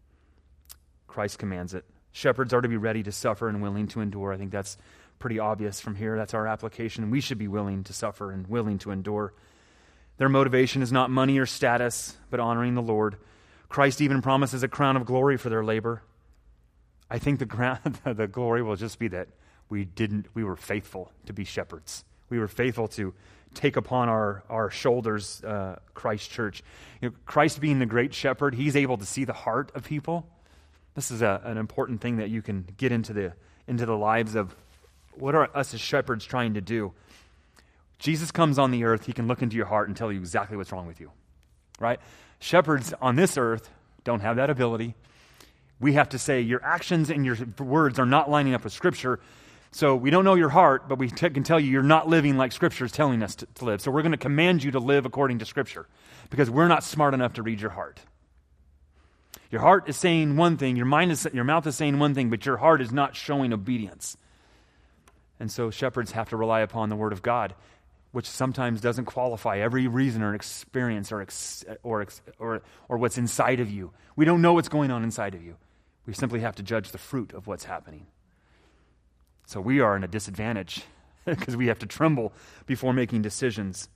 Christ commands it. Shepherds are to be ready to suffer and willing to endure. I think that's pretty obvious from here. That's our application. We should be willing to suffer and willing to endure. Their motivation is not money or status, but honoring the Lord. Christ even promises a crown of glory for their labor. I think the crown, the glory will just be that we didn't, we were faithful to be shepherds. We were faithful to take upon our, our shoulders uh, Christ Church. You know, Christ being the great shepherd, he's able to see the heart of people. This is a, an important thing that you can get into the into the lives of what are us as shepherds trying to do. Jesus comes on the earth, he can look into your heart and tell you exactly what's wrong with you, right? Shepherds on this earth don't have that ability. We have to say your actions and your words are not lining up with Scripture. So we don't know your heart, but we t- can tell you you're not living like Scripture is telling us to, to live. So we're going to command you to live according to Scripture because we're not smart enough to read your heart. Your heart is saying one thing, your mind is, your mouth is saying one thing, but your heart is not showing obedience. And so shepherds have to rely upon the Word of God, which sometimes doesn't qualify every reason or experience or ex, or, ex, or or what's inside of you. We don't know what's going on inside of you. We simply have to judge the fruit of what's happening. So we are in a disadvantage because we have to tremble before making decisions.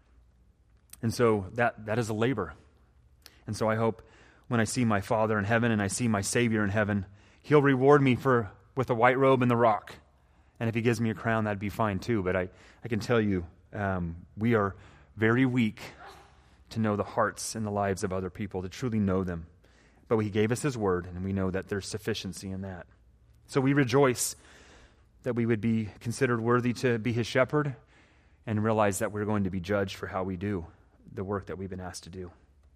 And so that that is a labor. And so I hope when I see my Father in heaven and I see my Savior in heaven, he'll reward me for with a white robe and the rock. And if he gives me a crown, that'd be fine too. But I, I can tell you, um, we are very weak to know the hearts and the lives of other people, to truly know them. But he gave us his word, and we know that there's sufficiency in that. So we rejoice that we would be considered worthy to be his shepherd and realize that we're going to be judged for how we do the work that we've been asked to do.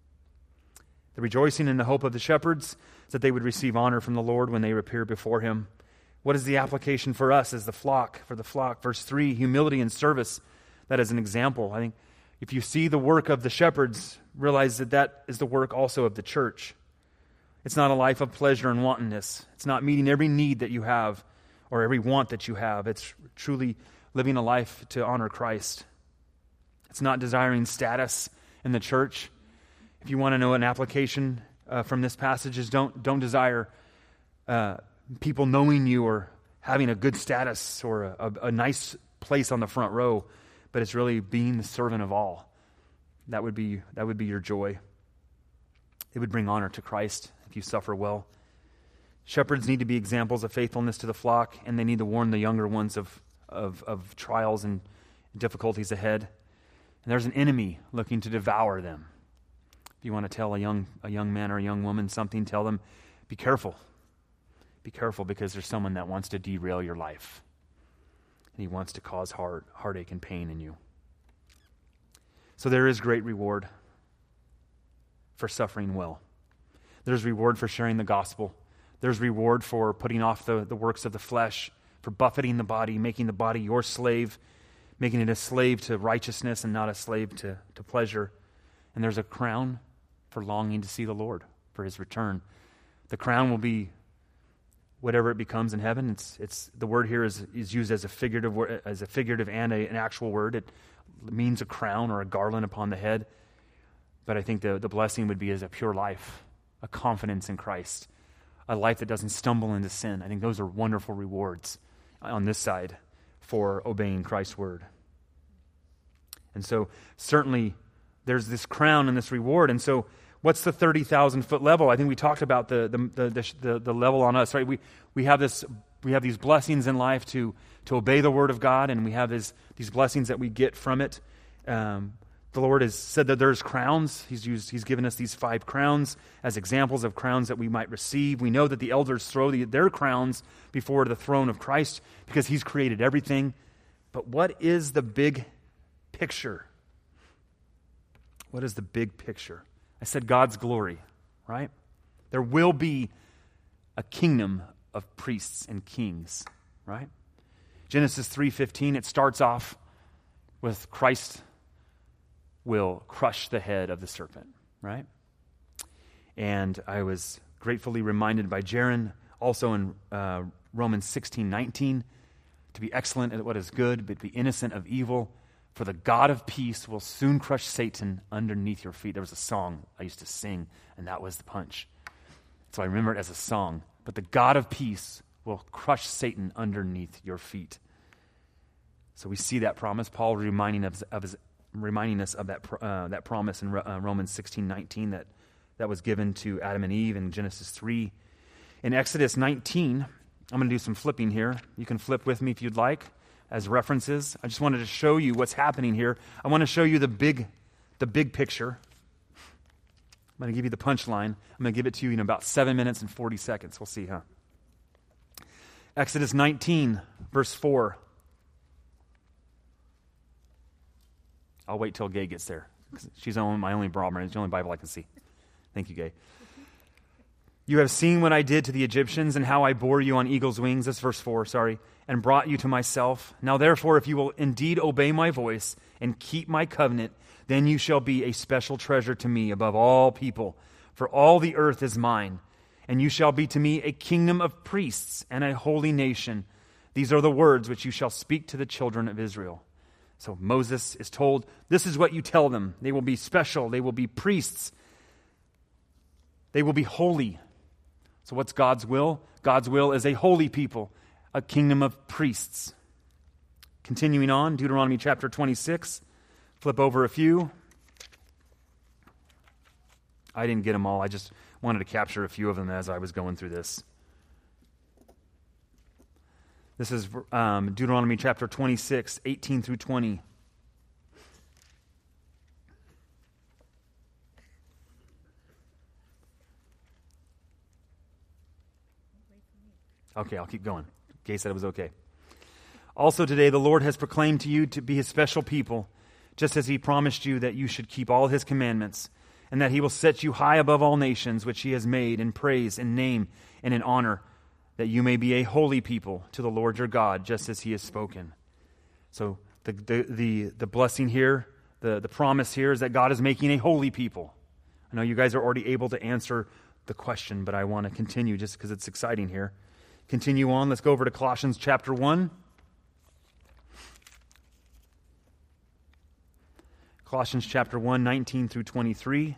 The rejoicing in the hope of the shepherds is that they would receive honor from the Lord when they appear before him. What is the application for us as the flock, for the flock? Verse three, humility and service. That is an example. I think if you see the work of the shepherds, realize that that is the work also of the church. It's not a life of pleasure and wantonness. It's not meeting every need that you have or every want that you have. It's truly living a life to honor Christ. It's not desiring status in the church. If you want to know an application uh, from this passage, is don't, don't desire uh, people knowing you or having a good status or a, a, a nice place on the front row, but it's really being the servant of all. That would be, that would be your joy. It would bring honor to Christ if you suffer well. Shepherds need to be examples of faithfulness to the flock, and they need to warn the younger ones of, of, of trials and difficulties ahead. And there's an enemy looking to devour them. If you want to tell a young, a young man or a young woman something, tell them, be careful. Be careful, because there's someone that wants to derail your life. And he wants to cause heart, heartache and pain in you. So there is great reward for suffering well. There's reward for sharing the gospel. There's reward for putting off the, the works of the flesh, for buffeting the body, making the body your slave, making it a slave to righteousness and not a slave to, to pleasure. And there's a crown for longing to see the Lord, for his return. The crown will be whatever it becomes in heaven. It's it's the word here is, is used as a figurative word, as a figurative and a, an actual word. It means a crown or a garland upon the head. But I think the, the blessing would be as a pure life, a confidence in Christ, a life that doesn't stumble into sin. I think those are wonderful rewards on this side for obeying Christ's word. And so certainly there's this crown and this reward. And so what's the thirty thousand foot level? I think we talked about the the the, the, the level on us, right? We we have this we have these blessings in life to to obey the word of God, and we have this, these blessings that we get from it. Um, The Lord has said that there's crowns. He's used. He's given us these five crowns as examples of crowns that we might receive. We know that the elders throw the, their crowns before the throne of Christ because he's created everything. But what is the big picture? What is the big picture? I said God's glory, right? There will be a kingdom of priests and kings, right? Genesis three fifteen, it starts off with Christ will crush the head of the serpent, right? And I was gratefully reminded by Jaron, also in uh, Romans sixteen nineteen, to be excellent at what is good, but be innocent of evil, for the God of peace will soon crush Satan underneath your feet. There was a song I used to sing, and that was the punch. So I remember it as a song. But the God of peace will crush Satan underneath your feet. So we see that promise. Paul reminding us of his reminding us of that uh, that promise in uh, Romans sixteen nineteen that, that was given to Adam and Eve in Genesis three. In Exodus nineteen, I'm going to do some flipping here. You can flip with me if you'd like as references. I just wanted to show you what's happening here. I want to show you the big, the big picture. I'm going to give you the punchline. I'm going to give it to you in about seven minutes and forty seconds. We'll see, huh? Exodus nineteen, verse four. I'll wait till Gay gets there. She's only, my only Brahmin. It's the only Bible I can see. Thank you, Gay. You have seen what I did to the Egyptians and how I bore you on eagle's wings. That's verse four, sorry. And brought you to myself. Now therefore, if you will indeed obey my voice and keep my covenant, then you shall be a special treasure to me above all people. For all the earth is mine. And you shall be to me a kingdom of priests and a holy nation. These are the words which you shall speak to the children of Israel. So Moses is told, this is what you tell them. They will be special. They will be priests. They will be holy. So what's God's will? God's will is a holy people, a kingdom of priests. Continuing on, Deuteronomy chapter twenty-six. Flip over a few. I didn't get them all. I just wanted to capture a few of them as I was going through this. This is um, Deuteronomy chapter twenty-six, eighteen through twenty. Okay, I'll keep going. Gay said it was okay. Also today the Lord has proclaimed to you to be his special people, just as he promised you that you should keep all his commandments, and that he will set you high above all nations which he has made in praise and name and in honor, that you may be a holy people to the Lord your God, just as he has spoken. So the the the, the blessing here, the, the promise here is that God is making a holy people. I know you guys are already able to answer the question, but I want to continue just because it's exciting here. Continue on. Let's go over to Colossians chapter one. Colossians chapter one, nineteen through twenty-three.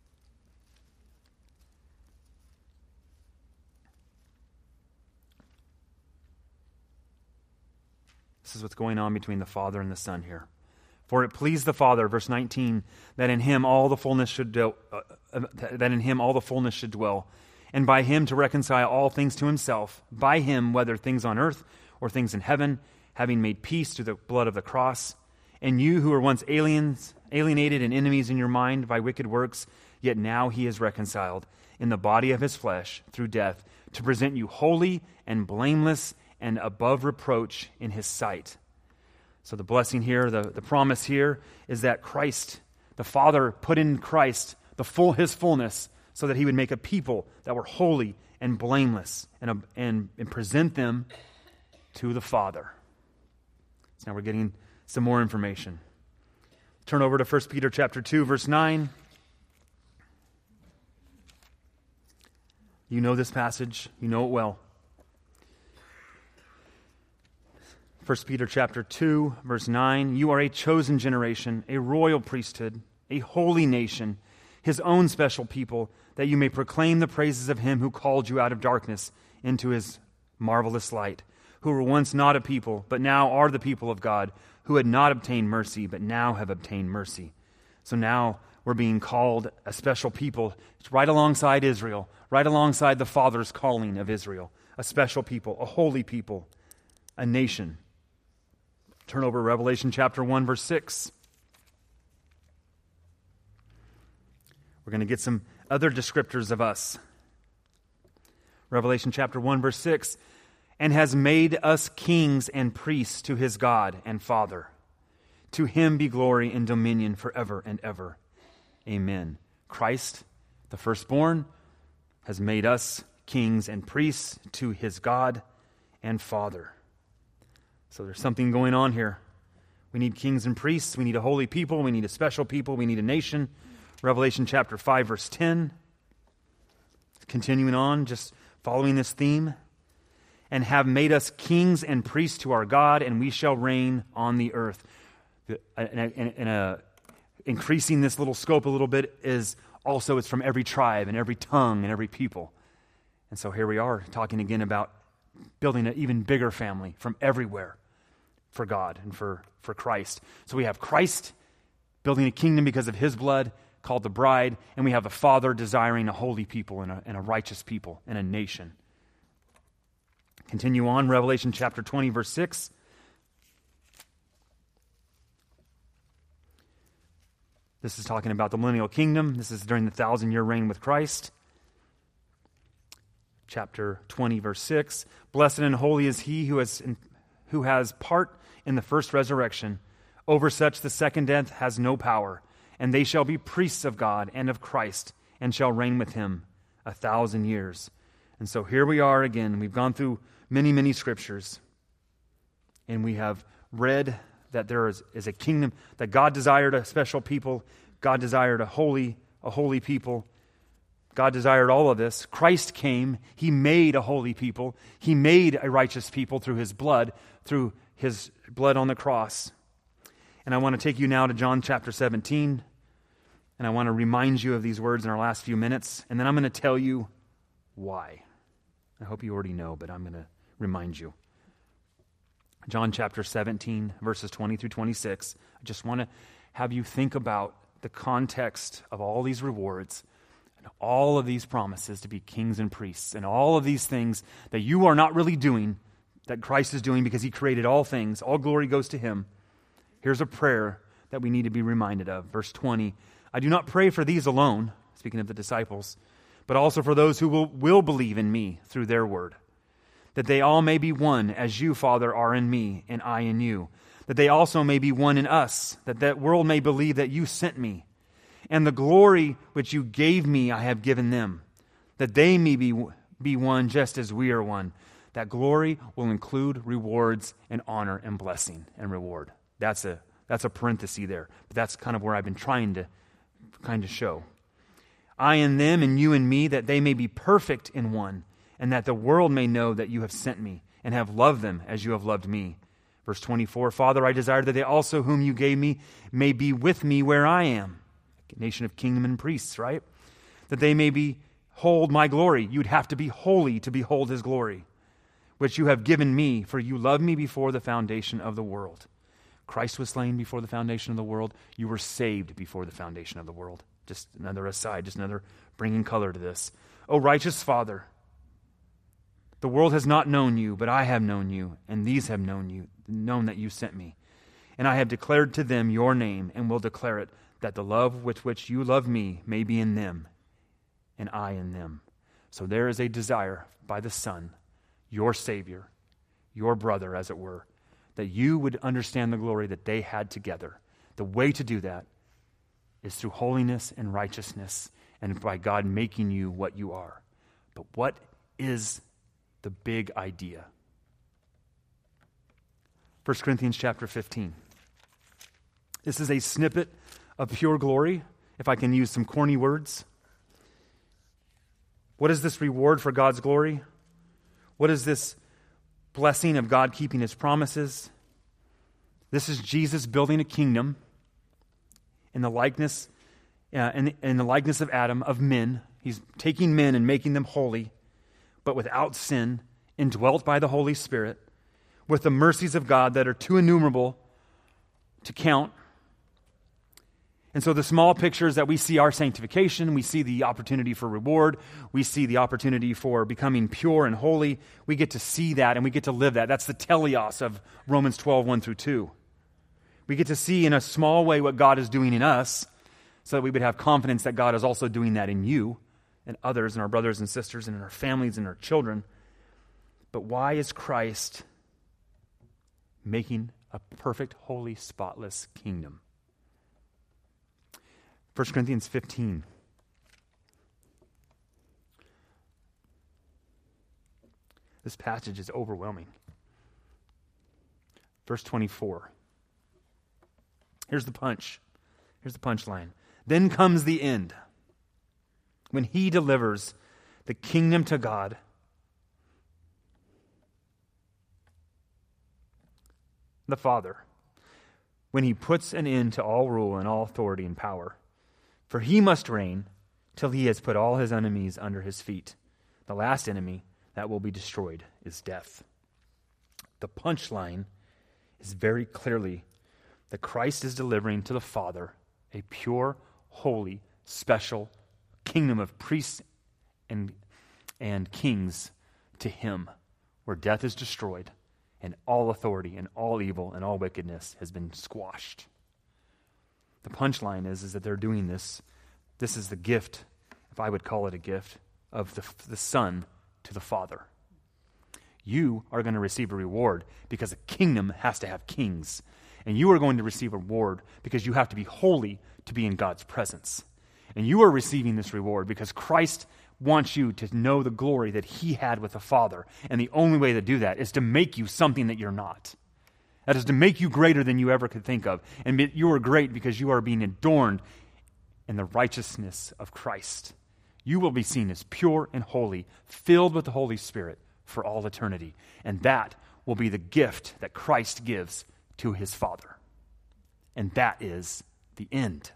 This is what's going on between the Father and the Son here. For it pleased the Father, verse nineteen, that in him all the fullness should dwell, uh, uh, that in him all the fullness should dwell, and by him to reconcile all things to himself, by him, whether things on earth or things in heaven, having made peace through the blood of the cross. And you who were once aliens, alienated and enemies in your mind by wicked works, yet now he is reconciled in the body of his flesh through death, to present you holy and blameless and above reproach in his sight. So the blessing here, the, the promise here is that Christ, the Father, put in Christ the full his fullness so that he would make a people that were holy and blameless and, and, and present them to the Father. So now we're getting some more information. Turn over to First Peter chapter two, verse nine. You know this passage. You know it well. First Peter chapter two, verse nine, you are a chosen generation, a royal priesthood, a holy nation, his own special people, that you may proclaim the praises of him who called you out of darkness into his marvelous light, who were once not a people, but now are the people of God, who had not obtained mercy, but now have obtained mercy. So now we're being called a special people. It's right alongside Israel, right alongside the Father's calling of Israel, a special people, a holy people, a nation. Turn over to Revelation chapter one, verse six. We're going to get some other descriptors of us. Revelation chapter one, verse six. And has made us kings and priests to his God and Father. To him be glory and dominion forever and ever. Amen. Christ, the firstborn, has made us kings and priests to his God and Father. So there's something going on here. We need kings and priests. We need a holy people. We need a special people. We need a nation. Revelation chapter five, verse ten. Continuing on, just following this theme. And have made us kings and priests to our God, and we shall reign on the earth. And uh, increasing this little scope a little bit is also it's from every tribe and every tongue and every people. And so here we are talking again about building an even bigger family from everywhere for God and for, for Christ. So we have Christ building a kingdom because of his blood, called the bride, and we have the Father desiring a holy people and a, and a righteous people and a nation. Continue on, Revelation chapter twenty, verse six. This is talking about the millennial kingdom. This is during the thousand-year reign with Christ. Chapter twenty, verse six. Blessed and holy is he who has, who has part in the first resurrection. Over such the second death has no power. And they shall be priests of God and of Christ, and shall reign with him a thousand years. And so here we are again. We've gone through many, many scriptures. And we have read that there is, is a kingdom, that God desired a special people. God desired a holy, a holy people. God desired all of this. Christ came. He made a holy people. He made a righteous people through his blood, through his blood on the cross. And I want to take you now to John chapter seventeen. And I want to remind you of these words in our last few minutes. And then I'm going to tell you why. I hope you already know, but I'm going to remind you. John chapter seventeen, verses twenty through twenty-six. I just want to have you think about the context of all these rewards and all of these promises to be kings and priests and all of these things that you are not really doing, that Christ is doing because he created all things. All glory goes to him. Here's a prayer that we need to be reminded of. Verse twenty, I do not pray for these alone, speaking of the disciples, but also for those who will, will believe in me through their word, that they all may be one, as you, Father, are in me, and I in you, that they also may be one in us, that that world may believe that you sent me, and the glory which you gave me I have given them, that they may be, be one just as we are one. That glory will include rewards and honor and blessing and reward. That's a that's a parenthesis there, but that's kind of where I've been trying to kind of show. I in them and you in me, that they may be perfect in one, and that the world may know that you have sent me and have loved them as you have loved me. Verse twenty-four, Father, I desire that they also whom you gave me may be with me where I am. A nation of kingdom and priests, right? That they may behold my glory. You'd have to be holy to behold his glory, which you have given me, for you loved me before the foundation of the world. Christ was slain before the foundation of the world. You were saved before the foundation of the world. Just another aside, just another bringing color to this. O righteous Father, the world has not known you, but I have known you, and these have known you, known that you sent me. And I have declared to them your name, and will declare it, that the love with which you love me may be in them, and I in them. So there is a desire by the Son, your Savior, your brother, as it were, that you would understand the glory that they had together. The way to do that is through holiness and righteousness, and by God making you what you are. But what is the big idea? First Corinthians chapter fifteen. This is a snippet of pure glory, if I can use some corny words. What is this reward for God's glory? What is this blessing of God keeping his promises? This is Jesus building a kingdom in the likeness, uh, in, the, in the likeness of Adam, of men. He's taking men and making them holy, but without sin, indwelt by the Holy Spirit, with the mercies of God that are too innumerable to count. And so the small pictures that we see our sanctification, we see the opportunity for reward, we see the opportunity for becoming pure and holy. We get to see that and we get to live that. That's the teleos of Romans twelve, one through two. We get to see in a small way what God is doing in us, so that we would have confidence that God is also doing that in you and others and our brothers and sisters and in our families and our children. But why is Christ making a perfect, holy, spotless kingdom? First Corinthians fifteen. This passage is overwhelming. Verse twenty-four. Here's the punch. Here's the punchline. Then comes the end, when he delivers the kingdom to God, the Father, when he puts an end to all rule and all authority and power. For he must reign till he has put all his enemies under his feet. The last enemy that will be destroyed is death. The punchline is very clearly that Christ is delivering to the Father a pure, holy, special kingdom of priests and, and kings to him, where death is destroyed and all authority and all evil and all wickedness has been squashed. The punchline is, is that they're doing this. This is the gift, if I would call it a gift, of the, the Son to the Father. You are going to receive a reward because a kingdom has to have kings. And you are going to receive a reward because you have to be holy to be in God's presence. And you are receiving this reward because Christ wants you to know the glory that he had with the Father. And the only way to do that is to make you something that you're not. That is to make you greater than you ever could think of. And you are great because you are being adorned in the righteousness of Christ. You will be seen as pure and holy, filled with the Holy Spirit for all eternity. And that will be the gift that Christ gives to his Father. And that is the end.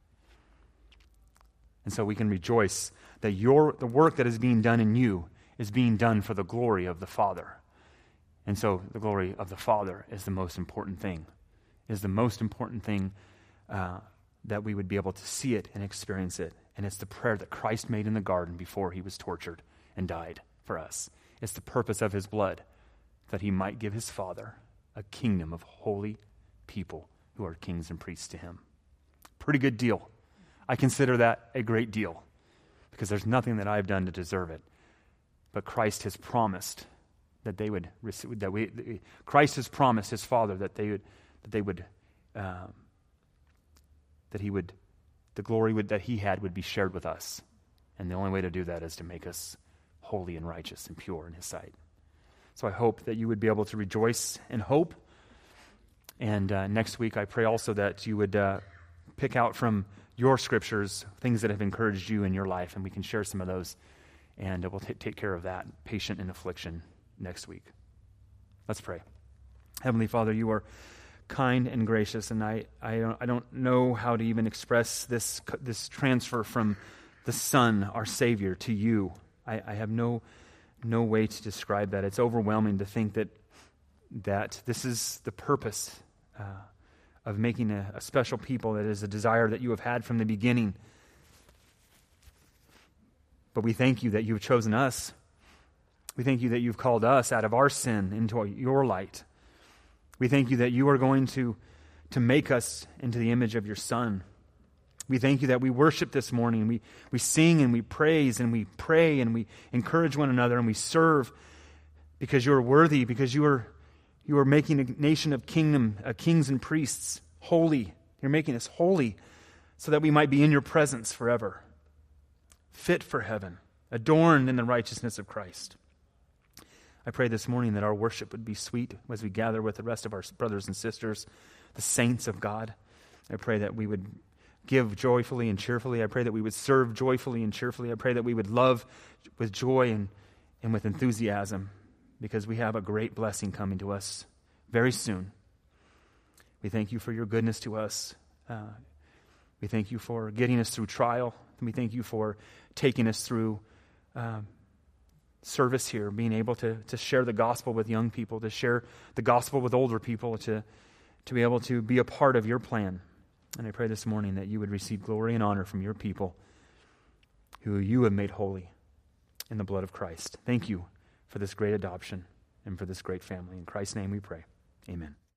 And so we can rejoice that your the work that is being done in you is being done for the glory of the Father. And so the glory of the Father is the most important thing, is the most important thing uh, that we would be able to see it and experience it. And it's the prayer that Christ made in the garden before he was tortured and died for us. It's the purpose of his blood, that he might give his Father a kingdom of holy people who are kings and priests to him. Pretty good deal. I consider that a great deal because there's nothing that I've done to deserve it. But Christ has promised that they would receive, that we, Christ has promised his Father that they would, that they would, um, that he would, the glory would, that he had would be shared with us. And the only way to do that is to make us holy and righteous and pure in his sight. So I hope that you would be able to rejoice in hope. And uh, next week, I pray also that you would uh, pick out from your scriptures things that have encouraged you in your life, and we can share some of those, and we'll t- take care of that, patient in affliction, next week. Let's pray. Heavenly Father, you are kind and gracious, and I, I, don't, I don't know how to even express this, this transfer from the Son, our Savior, to you. I, I have no, no way to describe that. It's overwhelming to think that, that this is the purpose uh, of making a, a special people. That is a desire that you have had from the beginning. But we thank you that you have chosen us. We thank you that you've called us out of our sin into your light. We thank you that you are going to, to make us into the image of your Son. We thank you that we worship this morning. We, we sing and we praise and we pray and we encourage one another and we serve because you are worthy, because you are You are making a nation of kingdom, uh, kings and priests, holy. You're making us holy so that we might be in your presence forever, fit for heaven, adorned in the righteousness of Christ. I pray this morning that our worship would be sweet as we gather with the rest of our brothers and sisters, the saints of God. I pray that we would give joyfully and cheerfully. I pray that we would serve joyfully and cheerfully. I pray that we would love with joy and, and with enthusiasm, because we have a great blessing coming to us very soon. We thank you for your goodness to us. Uh, we thank you for getting us through trial. And we thank you for taking us through uh, service here, being able to, to share the gospel with young people, to share the gospel with older people, to, to be able to be a part of your plan. And I pray this morning that you would receive glory and honor from your people who you have made holy in the blood of Christ. Thank you for this great adoption and for this great family. In Christ's name we pray. Amen.